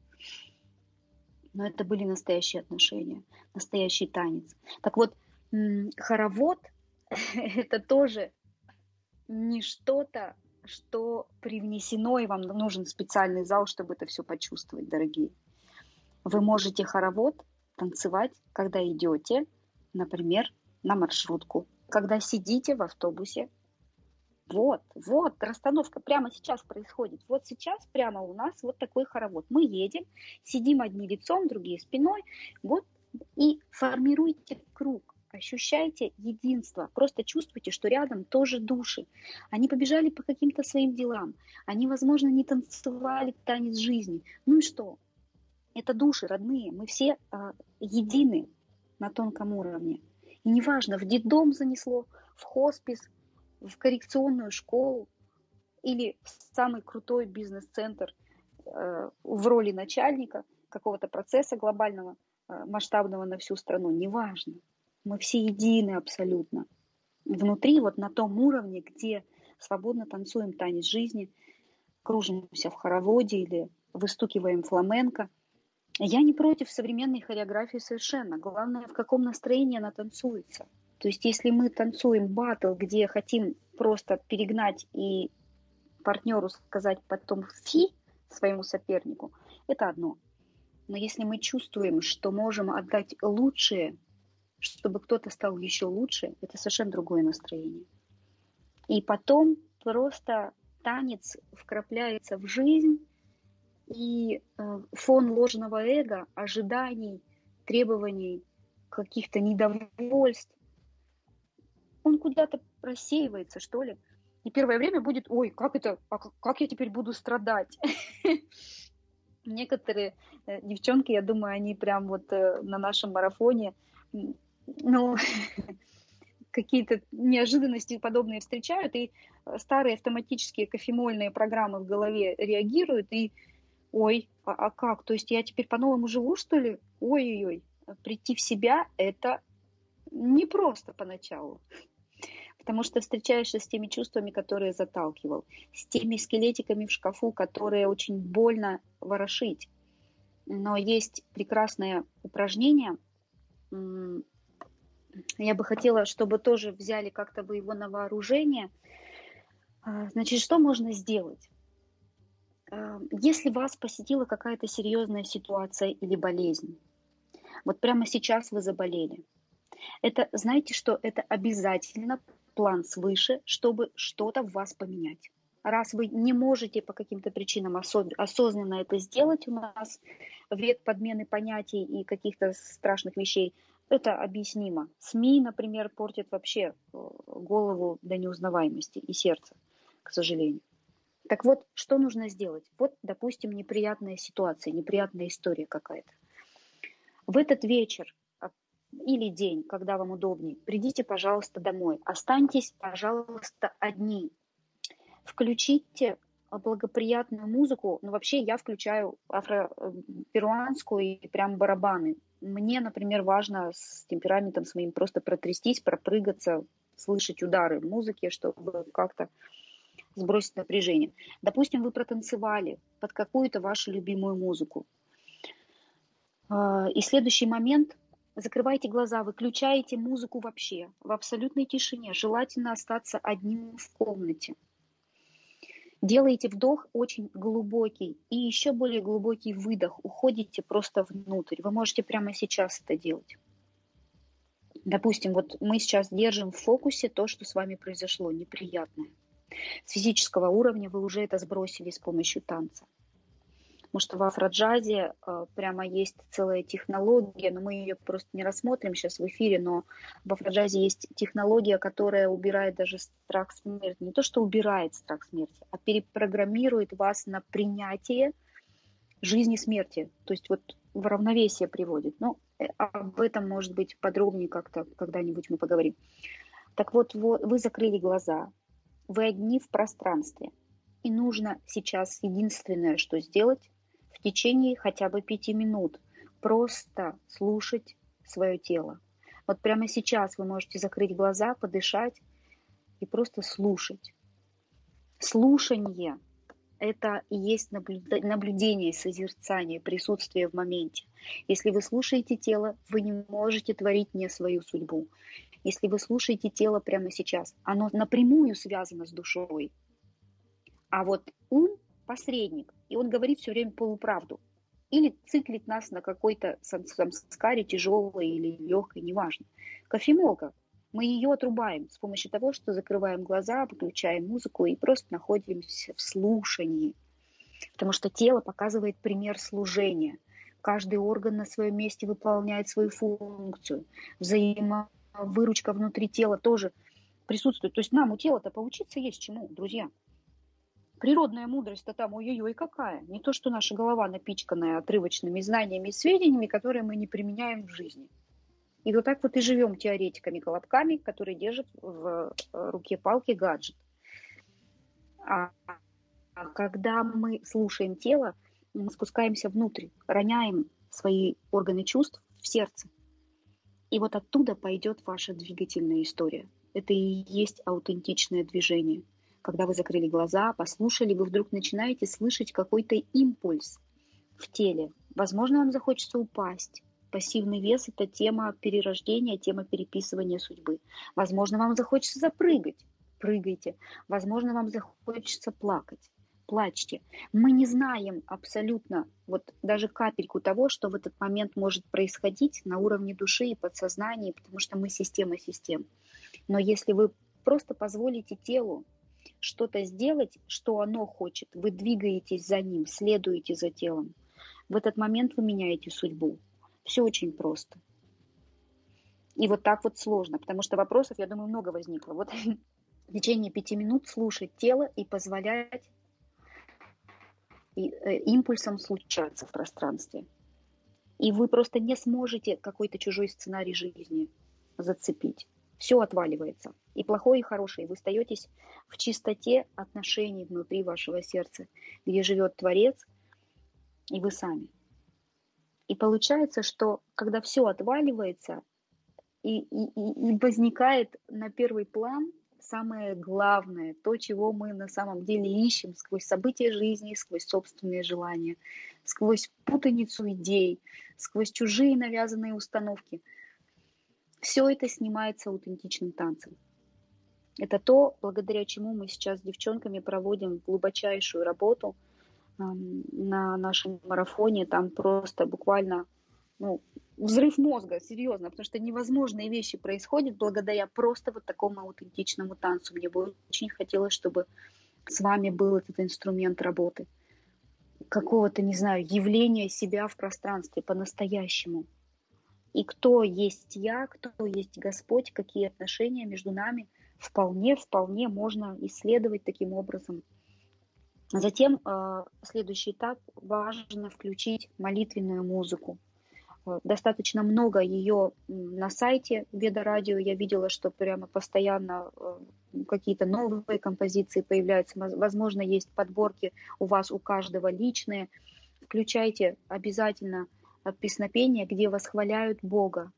Но это были настоящие отношения, настоящий танец. Так вот, хоровод – это тоже не что-то, что привнесено, и вам нужен специальный зал, чтобы это все почувствовать, дорогие. Вы можете хоровод танцевать, когда идете, например, на маршрутку, когда сидите в автобусе. Вот, вот, расстановка прямо сейчас происходит. Вот сейчас прямо у нас вот такой хоровод. Мы едем, сидим одни лицом, другие спиной, вот, и формируйте круг. Ощущайте единство, просто чувствуйте, что рядом тоже души. Они побежали по каким-то своим делам, они, возможно, не танцевали танец жизни. Ну и что? Это души родные, мы все а, едины на тонком уровне. И неважно, в детдом занесло, в хоспис, в коррекционную школу или в самый крутой бизнес-центр э, в роли начальника какого-то процесса глобального, э, масштабного на всю страну, неважно. Мы все едины абсолютно. Внутри, вот на том уровне, где свободно танцуем танец жизни, кружимся в хороводе или выстукиваем фламенко. Я не против современной хореографии совершенно. Главное, в каком настроении она танцуется. То есть, если мы танцуем баттл, где хотим просто перегнать и партнеру сказать потом фи своему сопернику, это одно. Но если мы чувствуем, что можем отдать лучшее, чтобы кто-то стал еще лучше, это совершенно другое настроение. И потом просто танец вкрапляется в жизнь, и фон ложного эго, ожиданий, требований, каких-то недовольств, он куда-то просеивается, что ли. И первое время будет: ой, как это, а как я теперь буду страдать? Некоторые девчонки, я думаю, они прям вот на нашем марафоне, ну, какие-то неожиданности подобные встречают, и старые автоматические кофемольные программы в голове реагируют, и ой, а, а как? То есть я теперь по-новому живу, что ли? Ой-ой-ой. Прийти в себя – это непросто поначалу. Потому что встречаешься с теми чувствами, которые заталкивал, с теми скелетиками в шкафу, которые очень больно ворошить. Но есть прекрасное упражнение. Я бы хотела, чтобы тоже взяли как-то вы его на вооружение. Значит, что можно сделать? Если вас посетила какая-то серьезная ситуация или болезнь, вот прямо сейчас вы заболели, это, знаете что, это обязательно план свыше, чтобы что-то в вас поменять. Раз вы не можете по каким-то причинам осознанно это сделать, у нас век подмены понятий и каких-то страшных вещей, это объяснимо. СМИ, например, портят вообще голову до неузнаваемости и сердце, к сожалению. Так вот, что нужно сделать? Вот, допустим, неприятная ситуация, неприятная история какая-то. В этот вечер или день, когда вам удобнее, придите, пожалуйста, домой. Останьтесь, пожалуйста, одни. Включите благоприятную музыку. Ну, вообще, я включаю афро-перуанскую и прям барабаны. Мне, например, важно с темпераментом своим просто протрястись, пропрыгаться, слышать удары музыки, чтобы как-то сбросить напряжение. Допустим, вы протанцевали под какую-то вашу любимую музыку. И следующий момент – закрывайте глаза, выключаете музыку вообще, в абсолютной тишине. Желательно остаться одним в комнате. Делаете вдох очень глубокий и еще более глубокий выдох. Уходите просто внутрь. Вы можете прямо сейчас это делать. Допустим, вот мы сейчас держим в фокусе то, что с вами произошло, неприятное. С физического уровня вы уже это сбросили с помощью танца. Потому что в афроджазе э, прямо есть целая технология, но мы ее просто не рассмотрим сейчас в эфире, но в афроджазе есть технология, которая убирает даже страх смерти. Не то, что убирает страх смерти, а перепрограммирует вас на принятие жизни и смерти. То есть вот в равновесие приводит. Но об этом, может быть, подробнее как-то когда-нибудь мы поговорим. Так вот, вы закрыли глаза, вы одни в пространстве. И нужно сейчас единственное, что сделать, в течение хотя бы пяти минут просто слушать свое тело. Вот прямо сейчас вы можете закрыть глаза, подышать и просто слушать. Слушание – это и есть наблюдение, созерцание, присутствие в моменте. Если вы слушаете тело, вы не можете творить не свою судьбу. Если вы слушаете тело прямо сейчас, оно напрямую связано с душой. А вот ум – посредник, и он говорит все время полуправду. Или циклит нас на какой-то самскаре, тяжелой или легкой, неважно. Кофемолка. Мы ее отрубаем с помощью того, что закрываем глаза, выключаем музыку и просто находимся в слушании. Потому что тело показывает пример служения. Каждый орган на своем месте выполняет свою функцию. Взаимовыручка внутри тела тоже присутствует. То есть нам у тела-то поучиться есть чему, друзья. Природная мудрость-то там, ой-ой-ой, какая. Не то, что наша голова напичканная отрывочными знаниями и сведениями, которые мы не применяем в жизни. И вот так вот и живем теоретиками-колобками, которые держат в руке палки гаджет. А когда мы слушаем тело, мы спускаемся внутрь, роняем свои органы чувств в сердце. И вот оттуда пойдет ваша двигательная история. Это и есть аутентичное движение. Когда вы закрыли глаза, послушали, вы вдруг начинаете слышать какой-то импульс в теле. Возможно, вам захочется упасть. Пассивный вес – это тема перерождения, тема переписывания судьбы. Возможно, вам захочется запрыгать. Прыгайте. Возможно, вам захочется плакать. Плачьте. Мы не знаем абсолютно, вот даже капельку того, что в этот момент может происходить на уровне души и подсознания, потому что мы система систем. Но если вы просто позволите телу что-то сделать, что оно хочет, вы двигаетесь за ним, следуете за телом, в этот момент вы меняете судьбу. Все очень просто. И вот так вот сложно, потому что вопросов, я думаю, много возникло. Вот в течение пяти минут слушать тело и позволять импульсам случаться в пространстве. И вы просто не сможете какой-то чужой сценарий жизни зацепить. Все отваливается. И плохое, и хорошее. Вы остаетесь в чистоте отношений внутри вашего сердца, где живет Творец, и вы сами. И получается, что когда все отваливается, и, и, и возникает на первый план самое главное, то, чего мы на самом деле ищем сквозь события жизни, сквозь собственные желания, сквозь путаницу идей, сквозь чужие навязанные установки. Все это снимается аутентичным танцем. Это то, благодаря чему мы сейчас с девчонками проводим глубочайшую работу э, на нашем марафоне. Там просто буквально ну, взрыв мозга, серьезно, потому что невозможные вещи происходят благодаря просто вот такому аутентичному танцу. Мне бы очень хотелось, чтобы с вами был этот инструмент работы. Какого-то, не знаю, явления себя в пространстве по-настоящему. И кто есть я, кто есть Господь, какие отношения между нами, вполне, вполне можно исследовать таким образом. Затем э, следующий этап, важно включить молитвенную музыку. Достаточно много ее на сайте Веда Радио. Я видела, что прямо постоянно какие-то новые композиции появляются. Возможно, есть подборки у вас, у каждого личные. Включайте обязательно песнопения, где восхваляют Бога.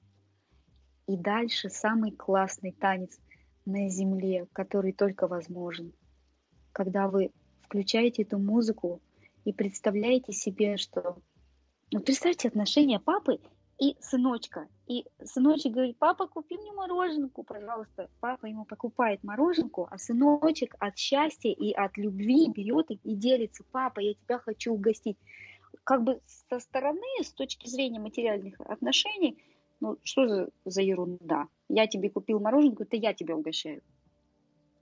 И дальше самый классный танец на земле, который только возможен. Когда вы включаете эту музыку и представляете себе, что... Ну, представьте отношения папы и сыночка. И сыночек говорит: папа, купи мне мороженку, пожалуйста. Папа ему покупает мороженку, а сыночек от счастья и от любви берет и делится: папа, я тебя хочу угостить. Как бы со стороны, с точки зрения материальных отношений, ну, что за, за ерунда? Я тебе купил мороженку, это я тебя угощаю.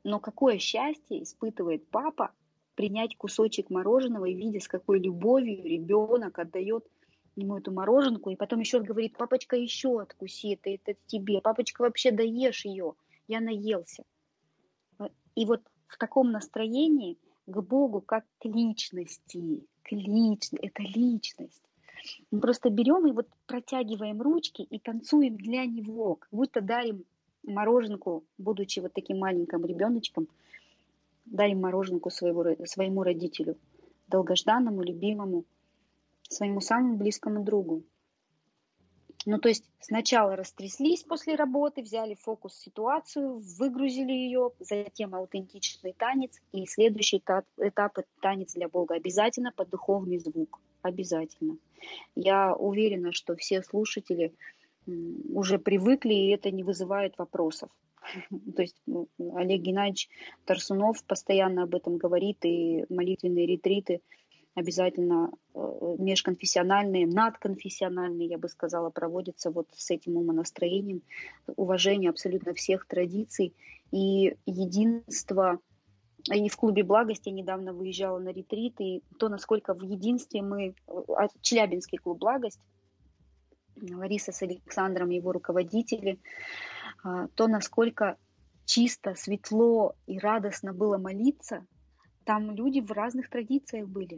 Но какое счастье испытывает папа принять кусочек мороженого и видя, с какой любовью ребенок отдает ему эту мороженку, и потом еще говорит: папочка, еще откуси, это, это тебе, папочка, вообще доешь ее, я наелся. И вот в таком настроении к Богу как к личности, к личности, это личность. Мы просто берем и вот протягиваем ручки и танцуем для Него, как будто дарим мороженку, будучи вот таким маленьким ребеночком, дарим мороженку своего, своему родителю, долгожданному, любимому, своему самому близкому другу. Ну, то есть сначала растряслись после работы, взяли фокус ситуацию, выгрузили ее, затем аутентичный танец, и следующий этап, этап это танец для Бога. Обязательно под духовный звук. Обязательно. Я уверена, что все слушатели уже привыкли, и это не вызывает вопросов. То есть Олег Геннадьевич Тарсунов постоянно об этом говорит, и молитвенные ретриты обязательно межконфессиональные, надконфессиональные, я бы сказала, проводятся вот с этим умонастроением, уважение абсолютно всех традиций и единство. И в клубе «Благость» я недавно выезжала на ретрит, и то, насколько в единстве мы, Челябинский клуб «Благость», Лариса с Александром, его руководители, то, насколько чисто, светло и радостно было молиться, там люди в разных традициях были.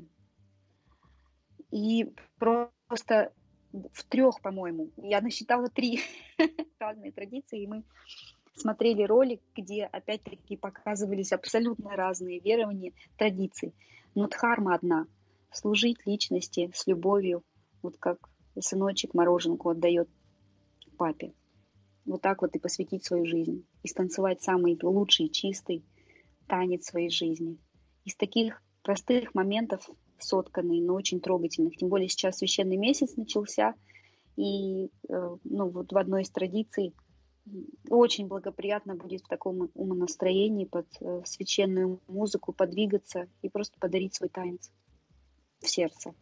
И просто в трех, по-моему, я насчитала три разные традиции, и мы смотрели ролик, где опять-таки показывались абсолютно разные верования, традиции. Но дхарма одна — служить личности с любовью, вот как сыночек мороженку отдает папе. Вот так вот и посвятить свою жизнь, и станцевать самый лучший, чистый танец своей жизни. Из таких простых моментов сотканный, но очень трогательных. Тем более сейчас священный месяц начался, и ну, вот в одной из традиций очень благоприятно будет в таком умонастроении под священную музыку подвигаться и просто подарить свой танец в сердце.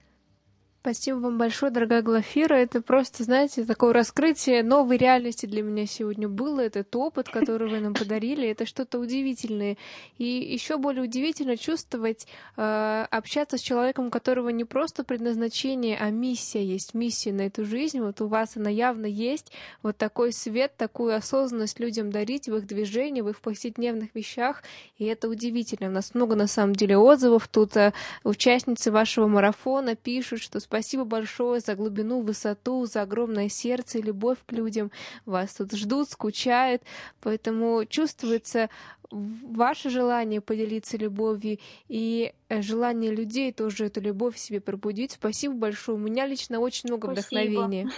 Спасибо вам большое, дорогая Глафира. Это просто, знаете, такое раскрытие новой реальности для меня сегодня было. Этот опыт, который вы нам подарили, это что-то удивительное. И еще более удивительно чувствовать, э, общаться с человеком, у которого не просто предназначение, а миссия есть, миссия на эту жизнь. Вот у вас она явно есть. Вот такой свет, такую осознанность людям дарить в их движении, в их повседневных вещах. И это удивительно. У нас много, на самом деле, отзывов. Тут э, участницы вашего марафона пишут, что спасибо большое за глубину, высоту, за огромное сердце и любовь к людям. Вас тут ждут, скучают, поэтому чувствуется ваше желание поделиться любовью и желание людей тоже эту любовь в себе пробудить. Спасибо большое. У меня лично очень много Спасибо. Вдохновения.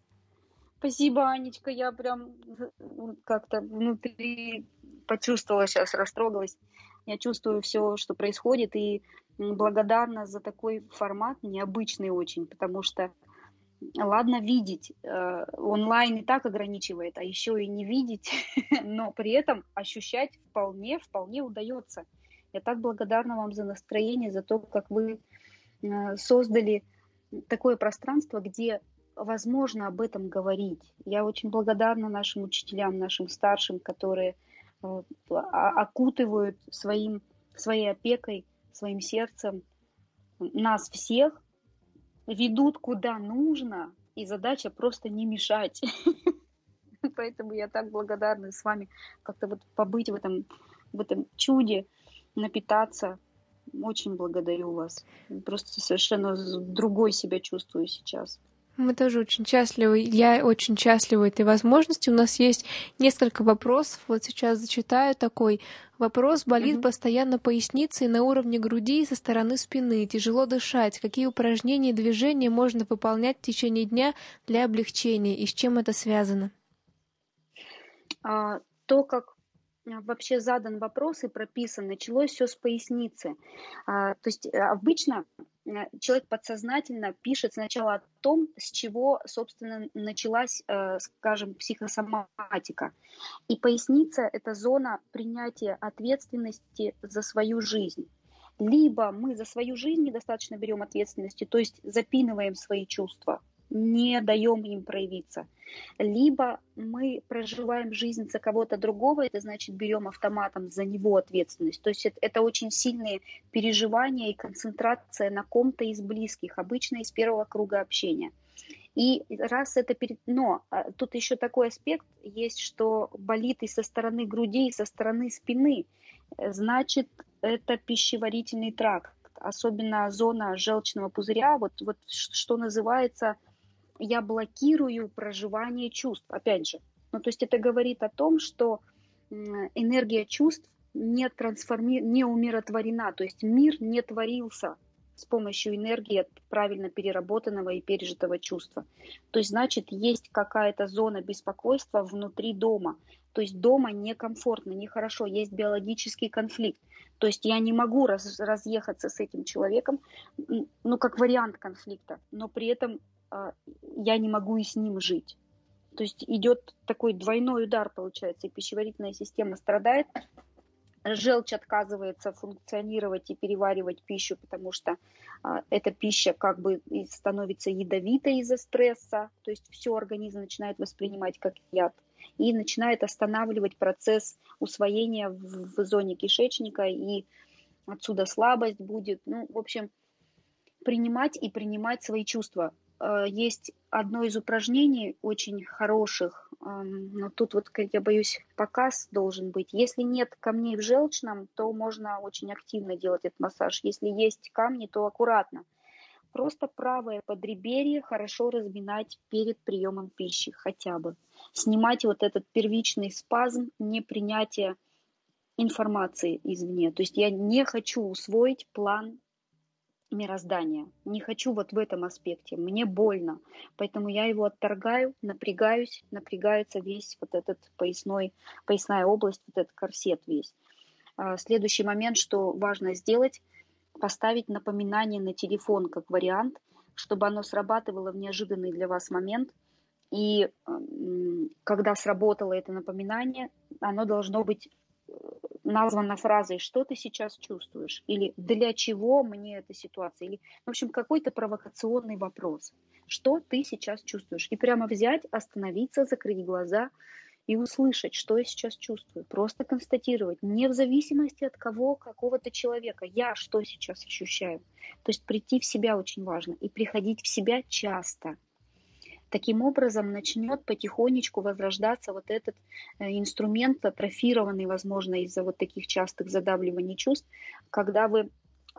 Спасибо, Анечка. Я прям как-то внутри почувствовала сейчас, растрогалась. Я чувствую все, что происходит, и благодарна за такой формат, необычный очень, потому что, ладно, видеть, э, онлайн и так ограничивает, а еще и не видеть, но при этом ощущать вполне, вполне удается. Я так благодарна вам за настроение, за то, как вы э, создали такое пространство, где возможно об этом говорить. Я очень благодарна нашим учителям, нашим старшим, которые э, окутывают своим, своей опекой, своим сердцем нас всех, ведут куда нужно, и задача просто не мешать. Поэтому я так благодарна с вами как-то вот побыть в этом, в этом чуде, напитаться. Очень благодарю вас. Просто совершенно другой себя чувствую сейчас. Мы тоже очень счастливы. Я очень счастлива этой возможности. У нас есть несколько вопросов. Вот сейчас зачитаю такой вопрос. Болит mm-hmm. постоянно поясница и на уровне груди и со стороны спины. Тяжело дышать. Какие упражнения и движения можно выполнять в течение дня для облегчения? И с чем это связано? А, то, как вообще задан вопрос и прописан, началось все с поясницы. А, то есть обычно человек подсознательно пишет сначала о том, с чего, собственно, началась, скажем, психосоматика. И поясница — это зона принятия ответственности за свою жизнь. Либо мы за свою жизнь недостаточно берем ответственности, то есть запинываем свои чувства, не даем им проявиться. Либо мы проживаем жизнь за кого-то другого, это значит берем автоматом за него ответственность. То есть это, это очень сильные переживания и концентрация на ком-то из близких, обычно из первого круга общения. И раз это перед... Но тут еще такой аспект есть, что болит и со стороны груди, и со стороны спины. Значит, это пищеварительный тракт, особенно зона желчного пузыря, вот, вот что называется... Я блокирую проживание чувств, опять же. Ну, то есть это говорит о том, что энергия чувств не, трансформи... не умиротворена, то есть мир не творился с помощью энергии правильно переработанного и пережитого чувства. То есть, значит, есть какая-то зона беспокойства внутри дома. То есть дома некомфортно, нехорошо, есть биологический конфликт. То есть я не могу раз... разъехаться с этим человеком, ну, как вариант конфликта, но при этом я не могу и с ним жить. То есть идет такой двойной удар, получается, и пищеварительная система страдает, желчь отказывается функционировать и переваривать пищу, потому что а, эта пища как бы становится ядовитой из-за стресса, то есть все организм начинает воспринимать как яд и начинает останавливать процесс усвоения в, в зоне кишечника, и отсюда слабость будет. Ну, в общем, принимать и принимать свои чувства. Есть одно из упражнений очень хороших, но тут вот, я боюсь, показ должен быть. Если нет камней в желчном, то можно очень активно делать этот массаж. Если есть камни, то аккуратно. Просто правое подреберье хорошо разминать перед приемом пищи хотя бы. Снимать вот этот первичный спазм непринятия информации извне. То есть я не хочу усвоить план мироздания. Не хочу вот в этом аспекте. Мне больно. Поэтому я его отторгаю, напрягаюсь, напрягается весь вот этот поясной, поясная область, вот этот корсет весь. Следующий момент, что важно сделать, поставить напоминание на телефон как вариант, чтобы оно срабатывало в неожиданный для вас момент. И когда сработало это напоминание, оно должно быть названа фразой «что ты сейчас чувствуешь?» или «для чего мне эта ситуация?» или, в общем, какой-то провокационный вопрос. Что ты сейчас чувствуешь? И прямо взять, остановиться, закрыть глаза и услышать, что я сейчас чувствую. Просто констатировать, не в зависимости от кого, какого-то человека. Я что сейчас ощущаю? То есть прийти в себя очень важно. И приходить в себя часто. Таким образом начнет потихонечку возрождаться вот этот инструмент, атрофированный, возможно, из-за вот таких частых задавливаний чувств, когда вы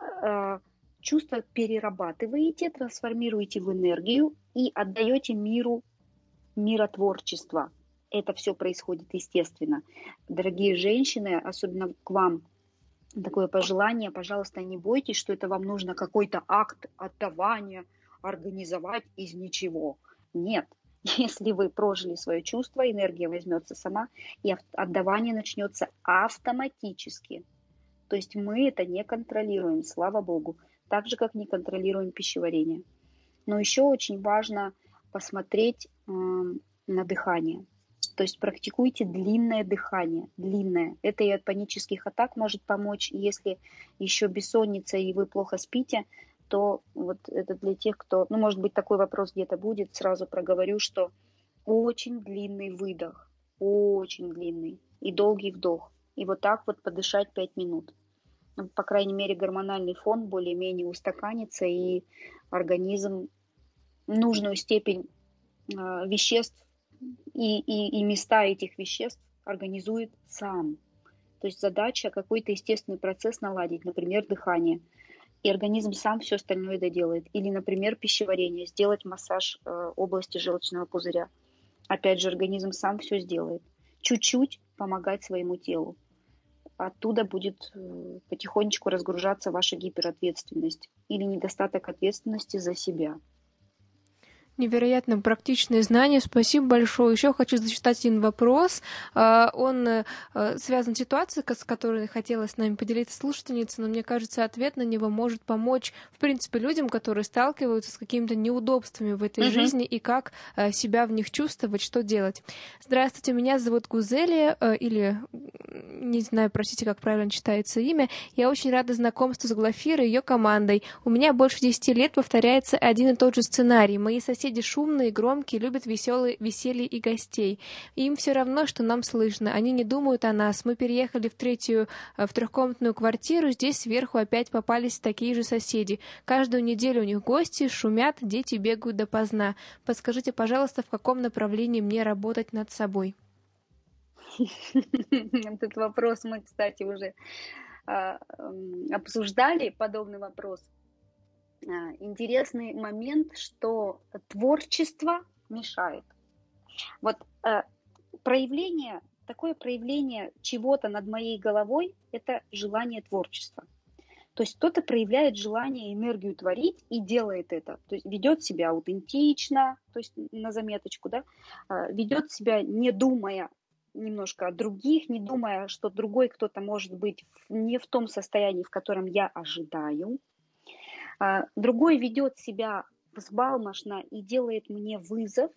э, чувства перерабатываете, трансформируете в энергию и отдаете миру миротворчество. Это все происходит естественно. Дорогие женщины, особенно к вам такое пожелание, пожалуйста, не бойтесь, что это вам нужно какой-то акт отдавания организовать из ничего. Нет, если вы прожили свое чувство, энергия возьмется сама, и отдавание начнется автоматически. То есть мы это не контролируем, слава Богу, так же, как не контролируем пищеварение. Но еще очень важно посмотреть э, на дыхание. То есть практикуйте длинное дыхание, длинное. Это и от панических атак может помочь. Если еще бессонница и вы плохо спите, то вот это для тех, кто... Ну, может быть, такой вопрос где-то будет, сразу проговорю, что очень длинный выдох, очень длинный и долгий вдох. И вот так вот подышать пять минут. По крайней мере, гормональный фон более-менее устаканится, и организм нужную степень э, веществ и, и, и места этих веществ организует сам. То есть задача какой-то естественный процесс наладить, например, дыхание. И организм сам все остальное доделает. Или, например, пищеварение, сделать массаж э, области желчного пузыря. Опять же, организм сам все сделает. Чуть-чуть помогать своему телу. Оттуда будет э, потихонечку разгружаться ваша гиперответственность или недостаток ответственности за себя. Невероятно практичные знания. Спасибо большое. Еще хочу зачитать один вопрос. Он связан с ситуацией, с которой хотела с нами поделиться слушательница, но мне кажется, ответ на него может помочь, в принципе, людям, которые сталкиваются с какими-то неудобствами в этой uh-huh. жизни и как себя в них чувствовать, что делать. Здравствуйте, меня зовут Гузелия, или, не знаю, простите, как правильно читается имя. Я очень рада знакомству с Глафирой и ее командой. У меня больше десяти лет повторяется один и тот же сценарий. Мои соседи соседи шумные, громкие, любят веселые, веселье и гостей. Им все равно, что нам слышно. Они не думают о нас. Мы переехали в третью, в трехкомнатную квартиру. Здесь сверху опять попались такие же соседи. Каждую неделю у них гости, шумят, дети бегают допоздна. Подскажите, пожалуйста, в каком направлении мне работать над собой? Этот вопрос мы, кстати, уже обсуждали, подобный вопрос. Интересный момент, что творчество мешает. Вот проявление, такое проявление чего-то над моей головой – это желание творчества. То есть кто-то проявляет желание, энергию творить и делает это. То есть ведет себя аутентично, то есть на заметочку, да, ведет себя не думая немножко о других, не думая, что другой кто-то может быть не в том состоянии, в котором я ожидаю. Другой ведет себя взбалмошно и делает мне вызов.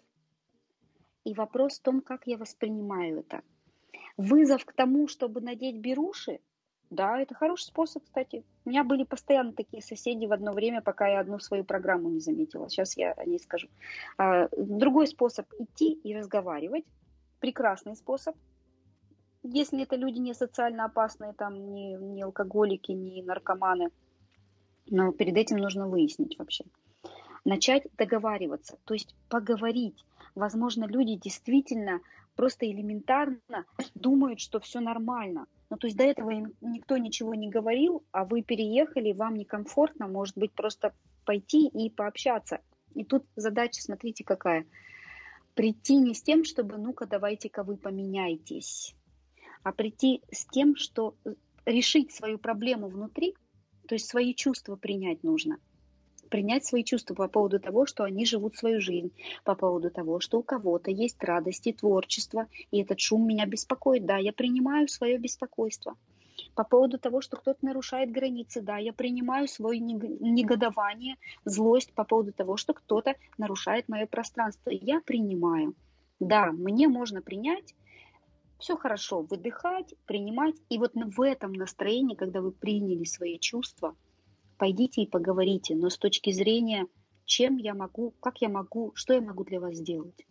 И вопрос в том, как я воспринимаю это. Вызов к тому, чтобы надеть беруши, да, это хороший способ, кстати. У меня были постоянно такие соседи в одно время, пока я одну свою программу не заметила. Сейчас я о ней скажу. Другой способ – идти и разговаривать. Прекрасный способ. Если это люди не социально опасные, там, не, не алкоголики, не наркоманы. Но перед этим нужно выяснить вообще. Начать договариваться, то есть поговорить. Возможно, люди действительно просто элементарно думают, что все нормально. Ну, то есть до этого им никто ничего не говорил, а вы переехали, вам некомфортно, может быть, просто пойти и пообщаться. И тут задача, смотрите, какая. Прийти не с тем, чтобы, ну-ка, давайте-ка вы поменяйтесь, а прийти с тем, что решить свою проблему внутри, то есть свои чувства принять нужно. Принять свои чувства по поводу того, что они живут свою жизнь, по поводу того, что у кого-то есть радость и творчество, и этот шум меня беспокоит. Да, я принимаю свое беспокойство. По поводу того, что кто-то нарушает границы, да, я принимаю свое негодование, злость по поводу того, что кто-то нарушает мое пространство. Я принимаю. Да, мне можно принять, все хорошо, выдыхать, принимать. И вот в этом настроении, когда вы приняли свои чувства, пойдите и поговорите, но с точки зрения, чем я могу, как я могу, что я могу для вас сделать.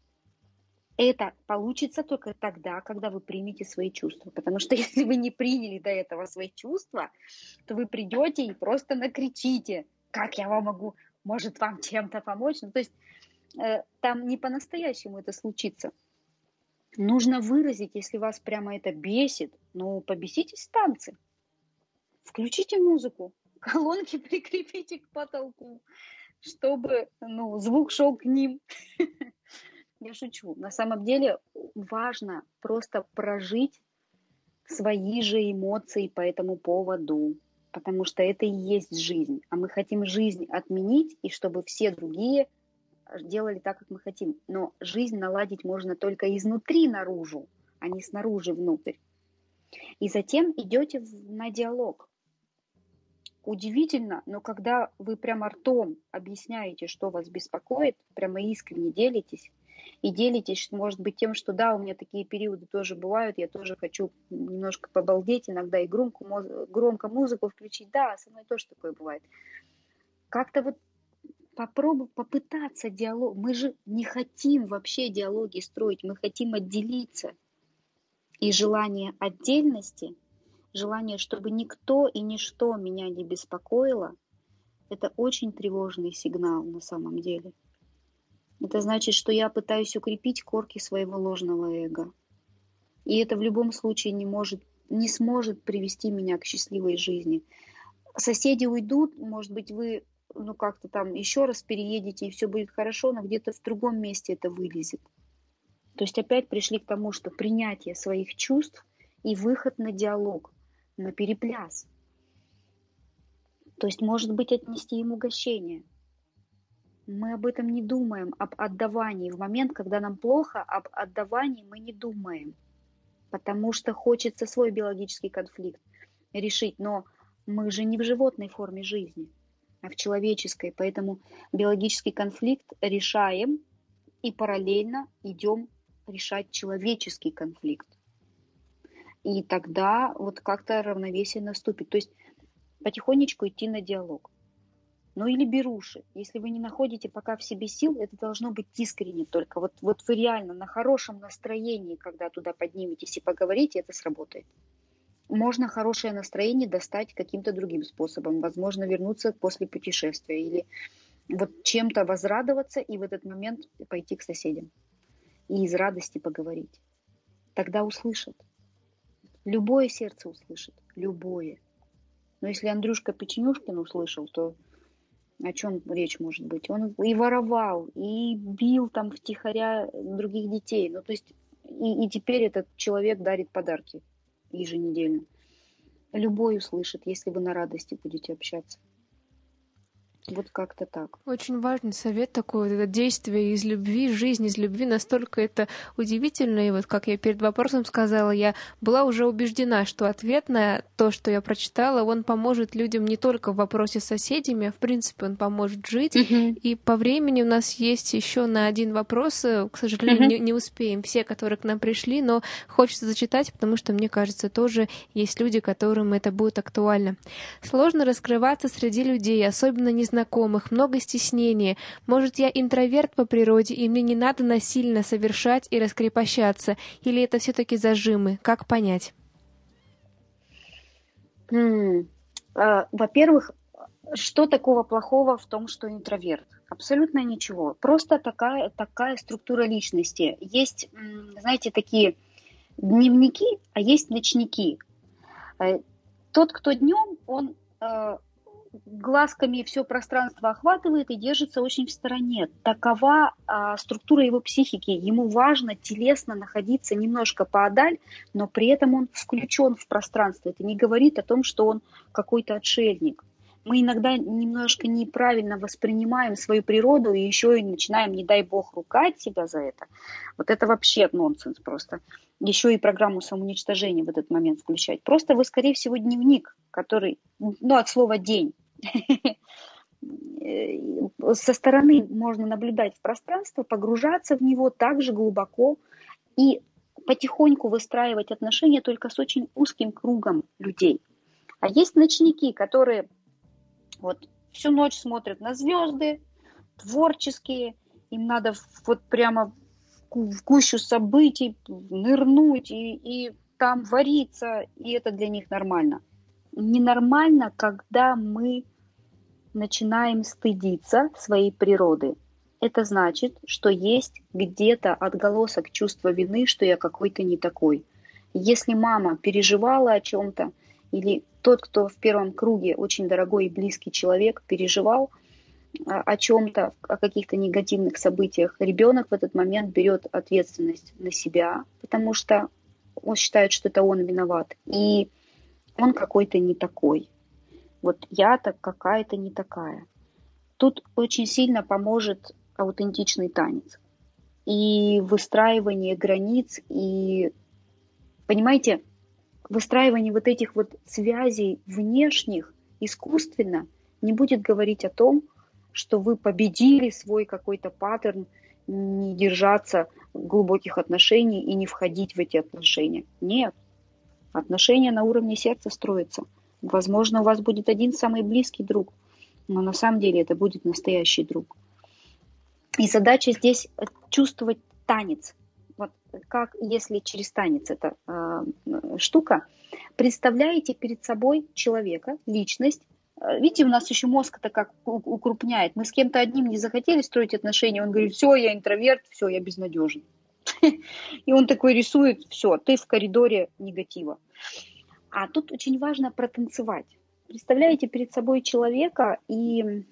Это получится только тогда, когда вы примете свои чувства. Потому что если вы не приняли до этого свои чувства, то вы придете и просто накричите, как я вам могу, может вам чем-то помочь. Ну, то есть э, там не по-настоящему это случится. Нужно выразить, если вас прямо это бесит, ну побеситесь в танце. Включите музыку, колонки прикрепите к потолку, чтобы ну, звук шел к ним. Я шучу. На самом деле важно просто прожить свои же эмоции по этому поводу, потому что это и есть жизнь. А мы хотим жизнь отменить, и чтобы все другие делали так, как мы хотим. Но жизнь наладить можно только изнутри наружу, а не снаружи внутрь. И затем идете на диалог. Удивительно, но когда вы прямо ртом объясняете, что вас беспокоит, прямо искренне делитесь, и делитесь, может быть, тем, что да, у меня такие периоды тоже бывают, я тоже хочу немножко побалдеть, иногда и громко, громко музыку включить, да, со мной тоже такое бывает. Как-то вот попробовать, попытаться диалог. Мы же не хотим вообще диалоги строить, мы хотим отделиться. И желание отдельности, желание, чтобы никто и ничто меня не беспокоило, это очень тревожный сигнал на самом деле. Это значит, что я пытаюсь укрепить корки своего ложного эго. И это в любом случае не может, не сможет привести меня к счастливой жизни. Соседи уйдут, может быть, вы ну, как-то там еще раз переедете, и все будет хорошо, но где-то в другом месте это вылезет. То есть опять пришли к тому, что принятие своих чувств и выход на диалог, на перепляс. То есть, может быть, отнести им угощение. Мы об этом не думаем, об отдавании. В момент, когда нам плохо, об отдавании мы не думаем. Потому что хочется свой биологический конфликт решить. Но мы же не в животной форме жизни, а в человеческой. Поэтому биологический конфликт решаем и параллельно идем решать человеческий конфликт. И тогда вот как-то равновесие наступит. То есть потихонечку идти на диалог. Ну или беруши. Если вы не находите пока в себе сил, это должно быть искренне только. Вот, вот вы реально на хорошем настроении, когда туда подниметесь и поговорите, это сработает. Можно хорошее настроение достать каким-то другим способом. Возможно, вернуться после путешествия или вот чем-то возрадоваться и в этот момент пойти к соседям и из радости поговорить. Тогда услышат. Любое сердце услышит. Любое. Но если Андрюшка Печенюшкин услышал, то о чем речь может быть? Он и воровал, и бил там втихаря других детей. Ну, то есть, и, и теперь этот человек дарит подарки еженедельно. Любой услышит, если вы на радости будете общаться. Вот как-то так. Очень важный совет такой, вот это действие из любви, жизнь из любви, настолько это удивительно. И вот как я перед вопросом сказала, я была уже убеждена, что ответ на то, что я прочитала, он поможет людям не только в вопросе с соседями, а в принципе он поможет жить. Угу. И по времени у нас есть еще на один вопрос, к сожалению, Угу. не, не успеем все, которые к нам пришли, но хочется зачитать, потому что, мне кажется, тоже есть люди, которым это будет актуально. Сложно раскрываться среди людей, особенно незнакомых. знакомых, много стеснения. Может, я интроверт по природе, и мне не надо насильно совершать и раскрепощаться? Или это все-таки зажимы? Как понять? М, а, Во-первых, что такого плохого в том, что интроверт? Абсолютно ничего. Просто такая, такая структура личности. Есть, м, знаете, такие дневники, а есть ночники. Э, Тот, кто днем, он э, глазками все пространство охватывает и держится очень в стороне. Такова а, структура его психики. Ему важно телесно находиться немножко поодаль, но при этом он включен в пространство. Это не говорит о том, что он какой-то отшельник. Мы иногда немножко неправильно воспринимаем свою природу и еще и начинаем, не дай бог, ругать себя за это. Вот это вообще нонсенс просто. Еще и программу самоуничтожения в этот момент включать. Просто вы, скорее всего, дневник, который, ну, от слова «день». Со стороны можно наблюдать в пространство, погружаться в него так же глубоко и потихоньку выстраивать отношения только с очень узким кругом людей. А есть ночники, которые вот всю ночь смотрят на звезды, творческие, им надо вот прямо в гущу событий нырнуть и, и там вариться, и это для них нормально. Ненормально, когда мы начинаем стыдиться своей природы. Это значит, что есть где-то отголосок чувства вины, что я какой-то не такой. Если мама переживала о чем-то, или тот, кто в первом круге очень дорогой и близкий человек, переживал о чем-то, о каких-то негативных событиях, ребенок в этот момент берет ответственность на себя, потому что он считает, что это он виноват. И он какой-то не такой. Вот я-то какая-то не такая. Тут очень сильно поможет аутентичный танец. И выстраивание границ, и, понимаете, выстраивание вот этих вот связей внешних искусственно не будет говорить о том, что вы победили свой какой-то паттерн не держаться глубоких отношений и не входить в эти отношения. Нет. Отношения на уровне сердца строятся. Возможно, у вас будет один самый близкий друг, но на самом деле это будет настоящий друг. И задача здесь чувствовать танец. Вот как, если через танец эта э, штука, представляете перед собой человека, личность. Видите, у нас еще мозг это как укрупняет. Мы с кем-то одним не захотели строить отношения, он говорит: все, я интроверт, все, я безнадежен. И он такой рисует: все, ты в коридоре негатива. А тут очень важно протанцевать. Представляете перед собой человека и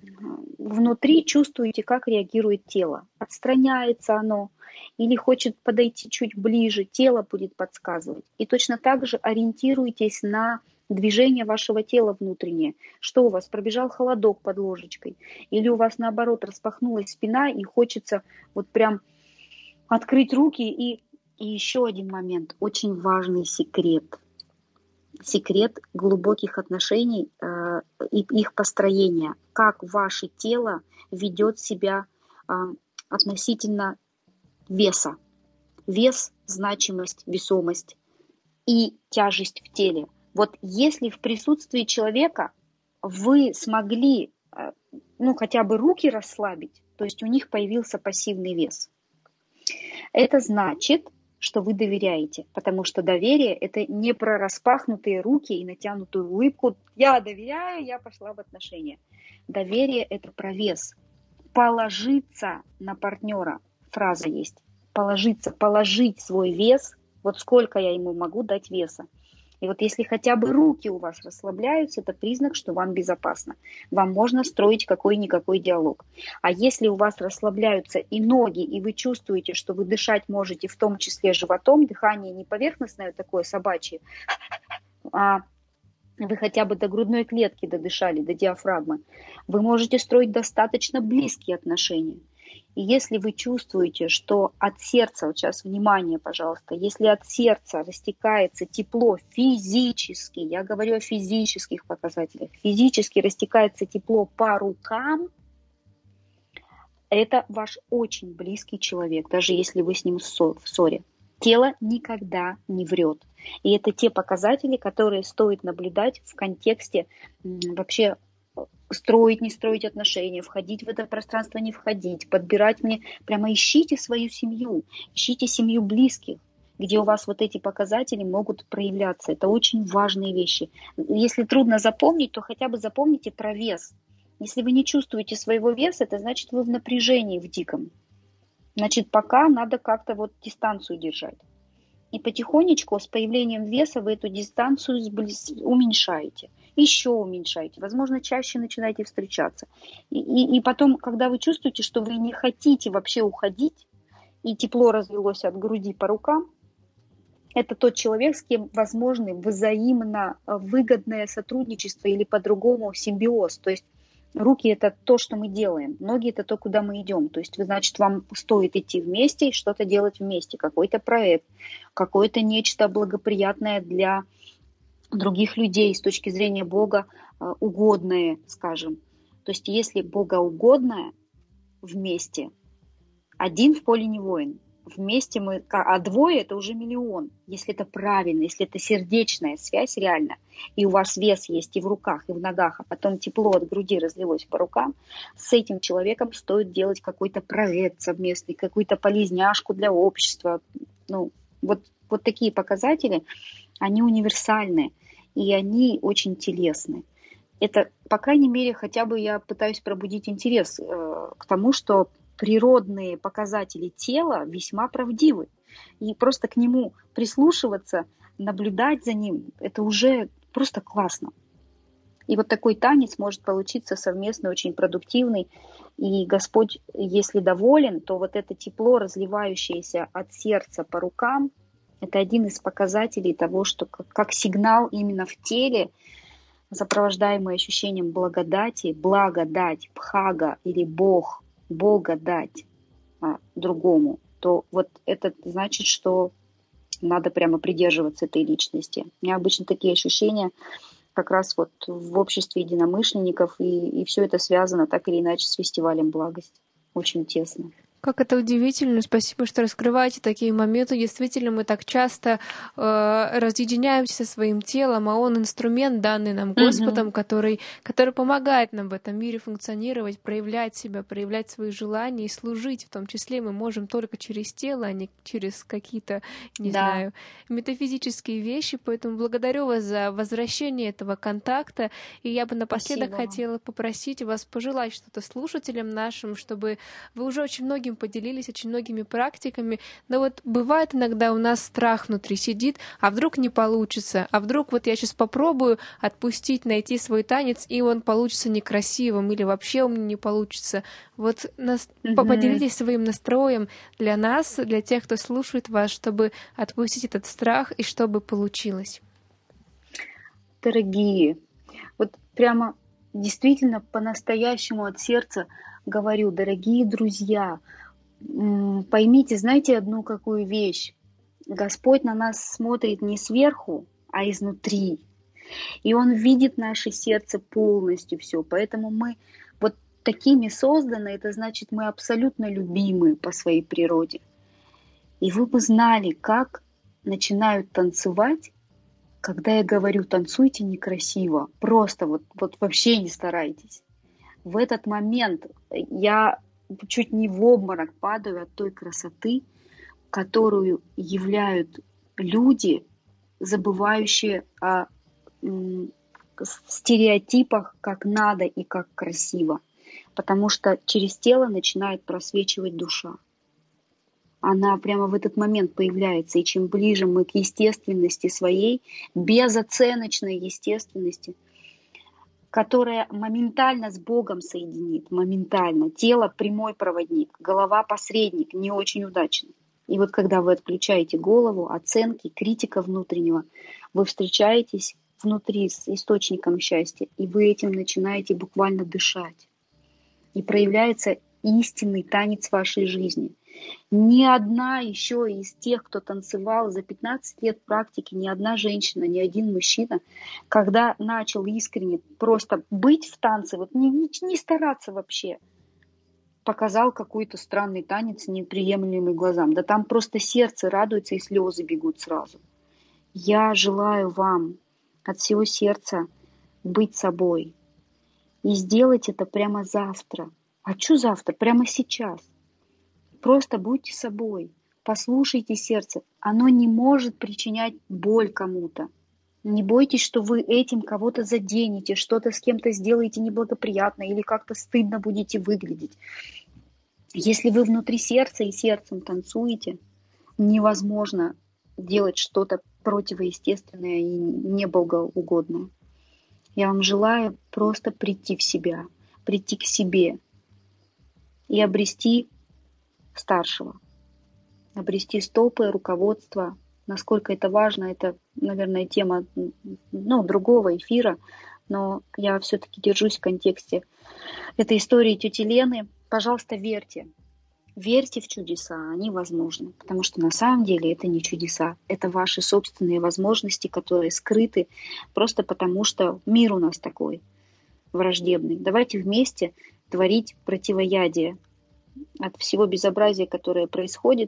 внутри чувствуете, как реагирует тело. Отстраняется оно или хочет подойти чуть ближе, тело будет подсказывать. И точно так же ориентируйтесь на движение вашего тела внутреннее. Что у вас, пробежал холодок под ложечкой? Или у вас, наоборот, распахнулась спина и хочется вот прям открыть руки. И, и еще один момент, очень важный секрет. Секрет глубоких отношений э, и их построения. Как ваше тело ведет себя э, относительно веса. Вес, значимость, весомость и тяжесть в теле. Вот если в присутствии человека вы смогли ну, хотя бы руки расслабить, то есть у них появился пассивный вес. Это значит, что вы доверяете, потому что доверие – это не про распахнутые руки и натянутую улыбку. Я доверяю, я пошла в отношения. Доверие – это про вес. Положиться на партнера. Фраза есть. Положиться, положить свой вес. Вот сколько я ему могу дать веса. И вот если хотя бы руки у вас расслабляются, это признак, что вам безопасно. Вам можно строить какой-никакой диалог. А если у вас расслабляются и ноги, и вы чувствуете, что вы дышать можете, в том числе животом, дыхание не поверхностное такое собачье, а вы хотя бы до грудной клетки додышали, до диафрагмы, вы можете строить достаточно близкие отношения. И если вы чувствуете, что от сердца, вот сейчас внимание, пожалуйста, если от сердца растекается тепло физически, я говорю о физических показателях, физически растекается тепло по рукам, это ваш очень близкий человек, даже если вы с ним в ссоре. Тело никогда не врет. И это те показатели, которые стоит наблюдать в контексте вообще строить, не строить отношения, входить в это пространство, не входить, подбирать мне. Прямо ищите свою семью, ищите семью близких, где у вас вот эти показатели могут проявляться. Это очень важные вещи. Если трудно запомнить, то хотя бы запомните про вес. Если вы не чувствуете своего веса, это значит, вы в напряжении в диком. Значит, пока надо как-то вот дистанцию держать. И потихонечку с появлением веса вы эту дистанцию уменьшаете. Еще уменьшаете. Возможно, чаще начинаете встречаться. И, и, и потом, когда вы чувствуете, что вы не хотите вообще уходить, и тепло разлилось от груди по рукам, это тот человек, с кем возможно взаимно выгодное сотрудничество или по-другому симбиоз. То есть руки – это то, что мы делаем. Ноги – это то, куда мы идем. То есть, значит, вам стоит идти вместе и что-то делать вместе. Какой-то проект, какое-то нечто благоприятное для других людей с точки зрения Бога, угодное, скажем. То есть, если богоугодное вместе, один в поле не воин. Вместе мы, а двое – это уже миллион. Если это правильно, если это сердечная связь реально, и у вас вес есть и в руках, и в ногах, а потом тепло от груди разлилось по рукам, с этим человеком стоит делать какой-то проект совместный, какую-то полезняшку для общества. Ну, вот, вот такие показатели, они универсальны, и они очень телесны. Это, по крайней мере, хотя бы я пытаюсь пробудить интерес э, к тому, что природные показатели тела весьма правдивы. И просто к нему прислушиваться, наблюдать за ним, это уже просто классно. И вот такой танец может получиться совместно очень продуктивный. И Господь, если доволен, то вот это тепло, разливающееся от сердца по рукам, это один из показателей того, что как, как сигнал именно в теле, сопровождаемый ощущением благодати, благодать, пхага или Бог, Бога дать а, другому, то вот это значит, что надо прямо придерживаться этой личности. У меня обычно такие ощущения как раз вот в обществе единомышленников, и, и все это связано так или иначе с фестивалем «Благость». Очень тесно. Как это удивительно. Спасибо, что раскрываете такие моменты. Действительно, мы так часто э, разъединяемся со своим телом, а он инструмент, данный нам Господом, mm-hmm. который, который помогает нам в этом мире функционировать, проявлять себя, проявлять свои желания и служить. В том числе мы можем только через тело, а не через какие-то, не да. знаю, метафизические вещи. Поэтому благодарю вас за возвращение этого контакта. И я бы напоследок Спасибо. хотела попросить вас пожелать что-то слушателям нашим, чтобы вы уже очень многим поделились очень многими практиками, но вот бывает иногда у нас страх внутри сидит, а вдруг не получится, а вдруг вот я сейчас попробую отпустить, найти свой танец, и он получится некрасивым, или вообще у меня не получится. Вот нас... mm-hmm. поделитесь своим настроем для нас, для тех, кто слушает вас, чтобы отпустить этот страх и чтобы получилось. Дорогие, вот прямо действительно по-настоящему от сердца говорю, дорогие друзья, поймите, знаете одну какую вещь? Господь на нас смотрит не сверху, а изнутри. И Он видит наше сердце полностью все. Поэтому мы вот такими созданы, это значит, мы абсолютно любимы по своей природе. И вы бы знали, как начинают танцевать, когда я говорю, танцуйте некрасиво, просто вот, вот вообще не старайтесь. В этот момент я чуть не в обморок падаю от той красоты, которую являют люди, забывающие о м, стереотипах, как надо и как красиво. Потому что через тело начинает просвечивать душа. Она прямо в этот момент появляется. И чем ближе мы к естественности своей, безоценочной естественности, которая моментально с Богом соединит, моментально. Тело прямой проводник, голова посредник, не очень удачно. И вот когда вы отключаете голову, оценки, критика внутреннего, вы встречаетесь внутри с источником счастья, и вы этим начинаете буквально дышать. И проявляется истинный танец вашей жизни. Ни одна еще из тех, кто танцевал за пятнадцать лет практики, ни одна женщина, ни один мужчина, когда начал искренне просто быть в танце, вот не, не, не стараться вообще, показал какой-то странный танец, неприемлемый глазам. Да там просто сердце радуется и слезы бегут сразу. Я желаю вам от всего сердца быть собой. И сделать это прямо завтра. А что завтра? Прямо сейчас. Просто будьте собой. Послушайте сердце. Оно не может причинять боль кому-то. Не бойтесь, что вы этим кого-то заденете, что-то с кем-то сделаете неблагоприятно или как-то стыдно будете выглядеть. Если вы внутри сердца и сердцем танцуете, невозможно делать что-то противоестественное и неблагоугодное. Я вам желаю просто прийти в себя, прийти к себе и обрести старшего, обрести стопы, руководство. Насколько это важно, это, наверное, тема ну, другого эфира, но я все-таки держусь в контексте этой истории тети Лены. Пожалуйста, верьте. Верьте в чудеса, они возможны. Потому что на самом деле это не чудеса. Это ваши собственные возможности, которые скрыты просто потому, что мир у нас такой враждебный. Давайте вместе творить противоядие от всего безобразия, которое происходит.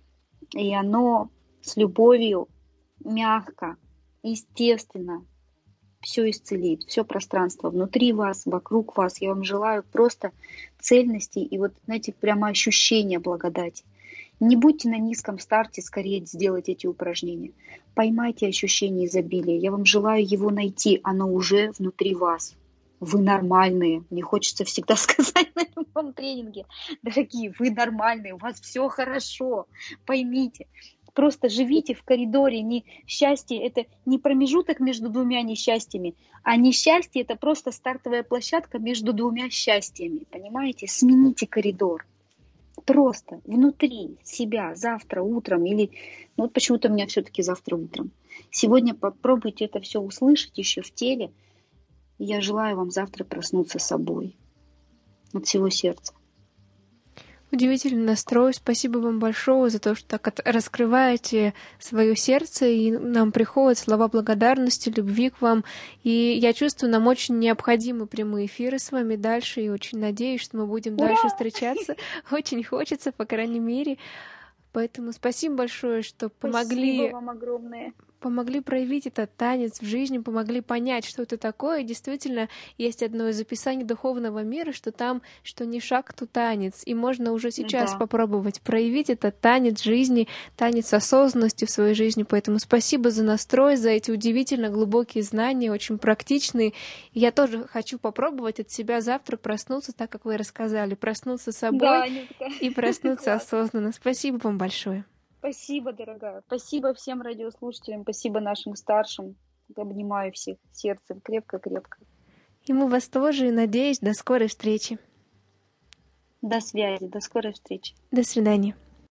И оно с любовью, мягко, естественно, все исцелит, все пространство внутри вас, вокруг вас. Я вам желаю просто цельности и вот, знаете, прямо ощущения благодати. Не будьте на низком старте, скорее сделать эти упражнения. Поймайте ощущение изобилия. Я вам желаю его найти, оно уже внутри вас. Вы нормальные. Мне хочется всегда сказать на любом тренинге. Дорогие, вы нормальные, у вас все хорошо. Поймите. Просто живите в коридоре. Не, счастье — это не промежуток между двумя несчастьями, а несчастье — это просто стартовая площадка между двумя счастьями. Понимаете? Смените коридор. Просто внутри себя завтра утром или... Ну вот почему-то у меня все-таки завтра утром. Сегодня попробуйте это все услышать еще в теле. И я желаю вам завтра проснуться собой. От всего сердца. Удивительный настрой. Спасибо вам большое за то, что так от- раскрываете свое сердце, и нам приходят слова благодарности, любви к вам. И я чувствую, нам очень необходимы прямые эфиры с вами дальше, и очень надеюсь, что мы будем Ура! дальше встречаться. Очень хочется, по крайней мере. Поэтому спасибо большое, что помогли... Спасибо вам огромное. помогли проявить этот танец в жизни, помогли понять, что это такое. Действительно, есть одно из описаний духовного мира, что там, что не шаг, то танец. И можно уже сейчас Да. попробовать проявить этот танец жизни, танец осознанности в своей жизни. Поэтому спасибо за настрой, за эти удивительно глубокие знания, очень практичные. И я тоже хочу попробовать от себя завтра проснуться, так как вы рассказали, проснуться собой Да, Анютка. и проснуться Класс. осознанно. Спасибо вам большое. Спасибо, дорогая. Спасибо всем радиослушателям, спасибо нашим старшим. Обнимаю всех сердцем крепко-крепко. И мы вас тоже, и надеюсь, до скорой встречи. До связи, до скорой встречи. До свидания.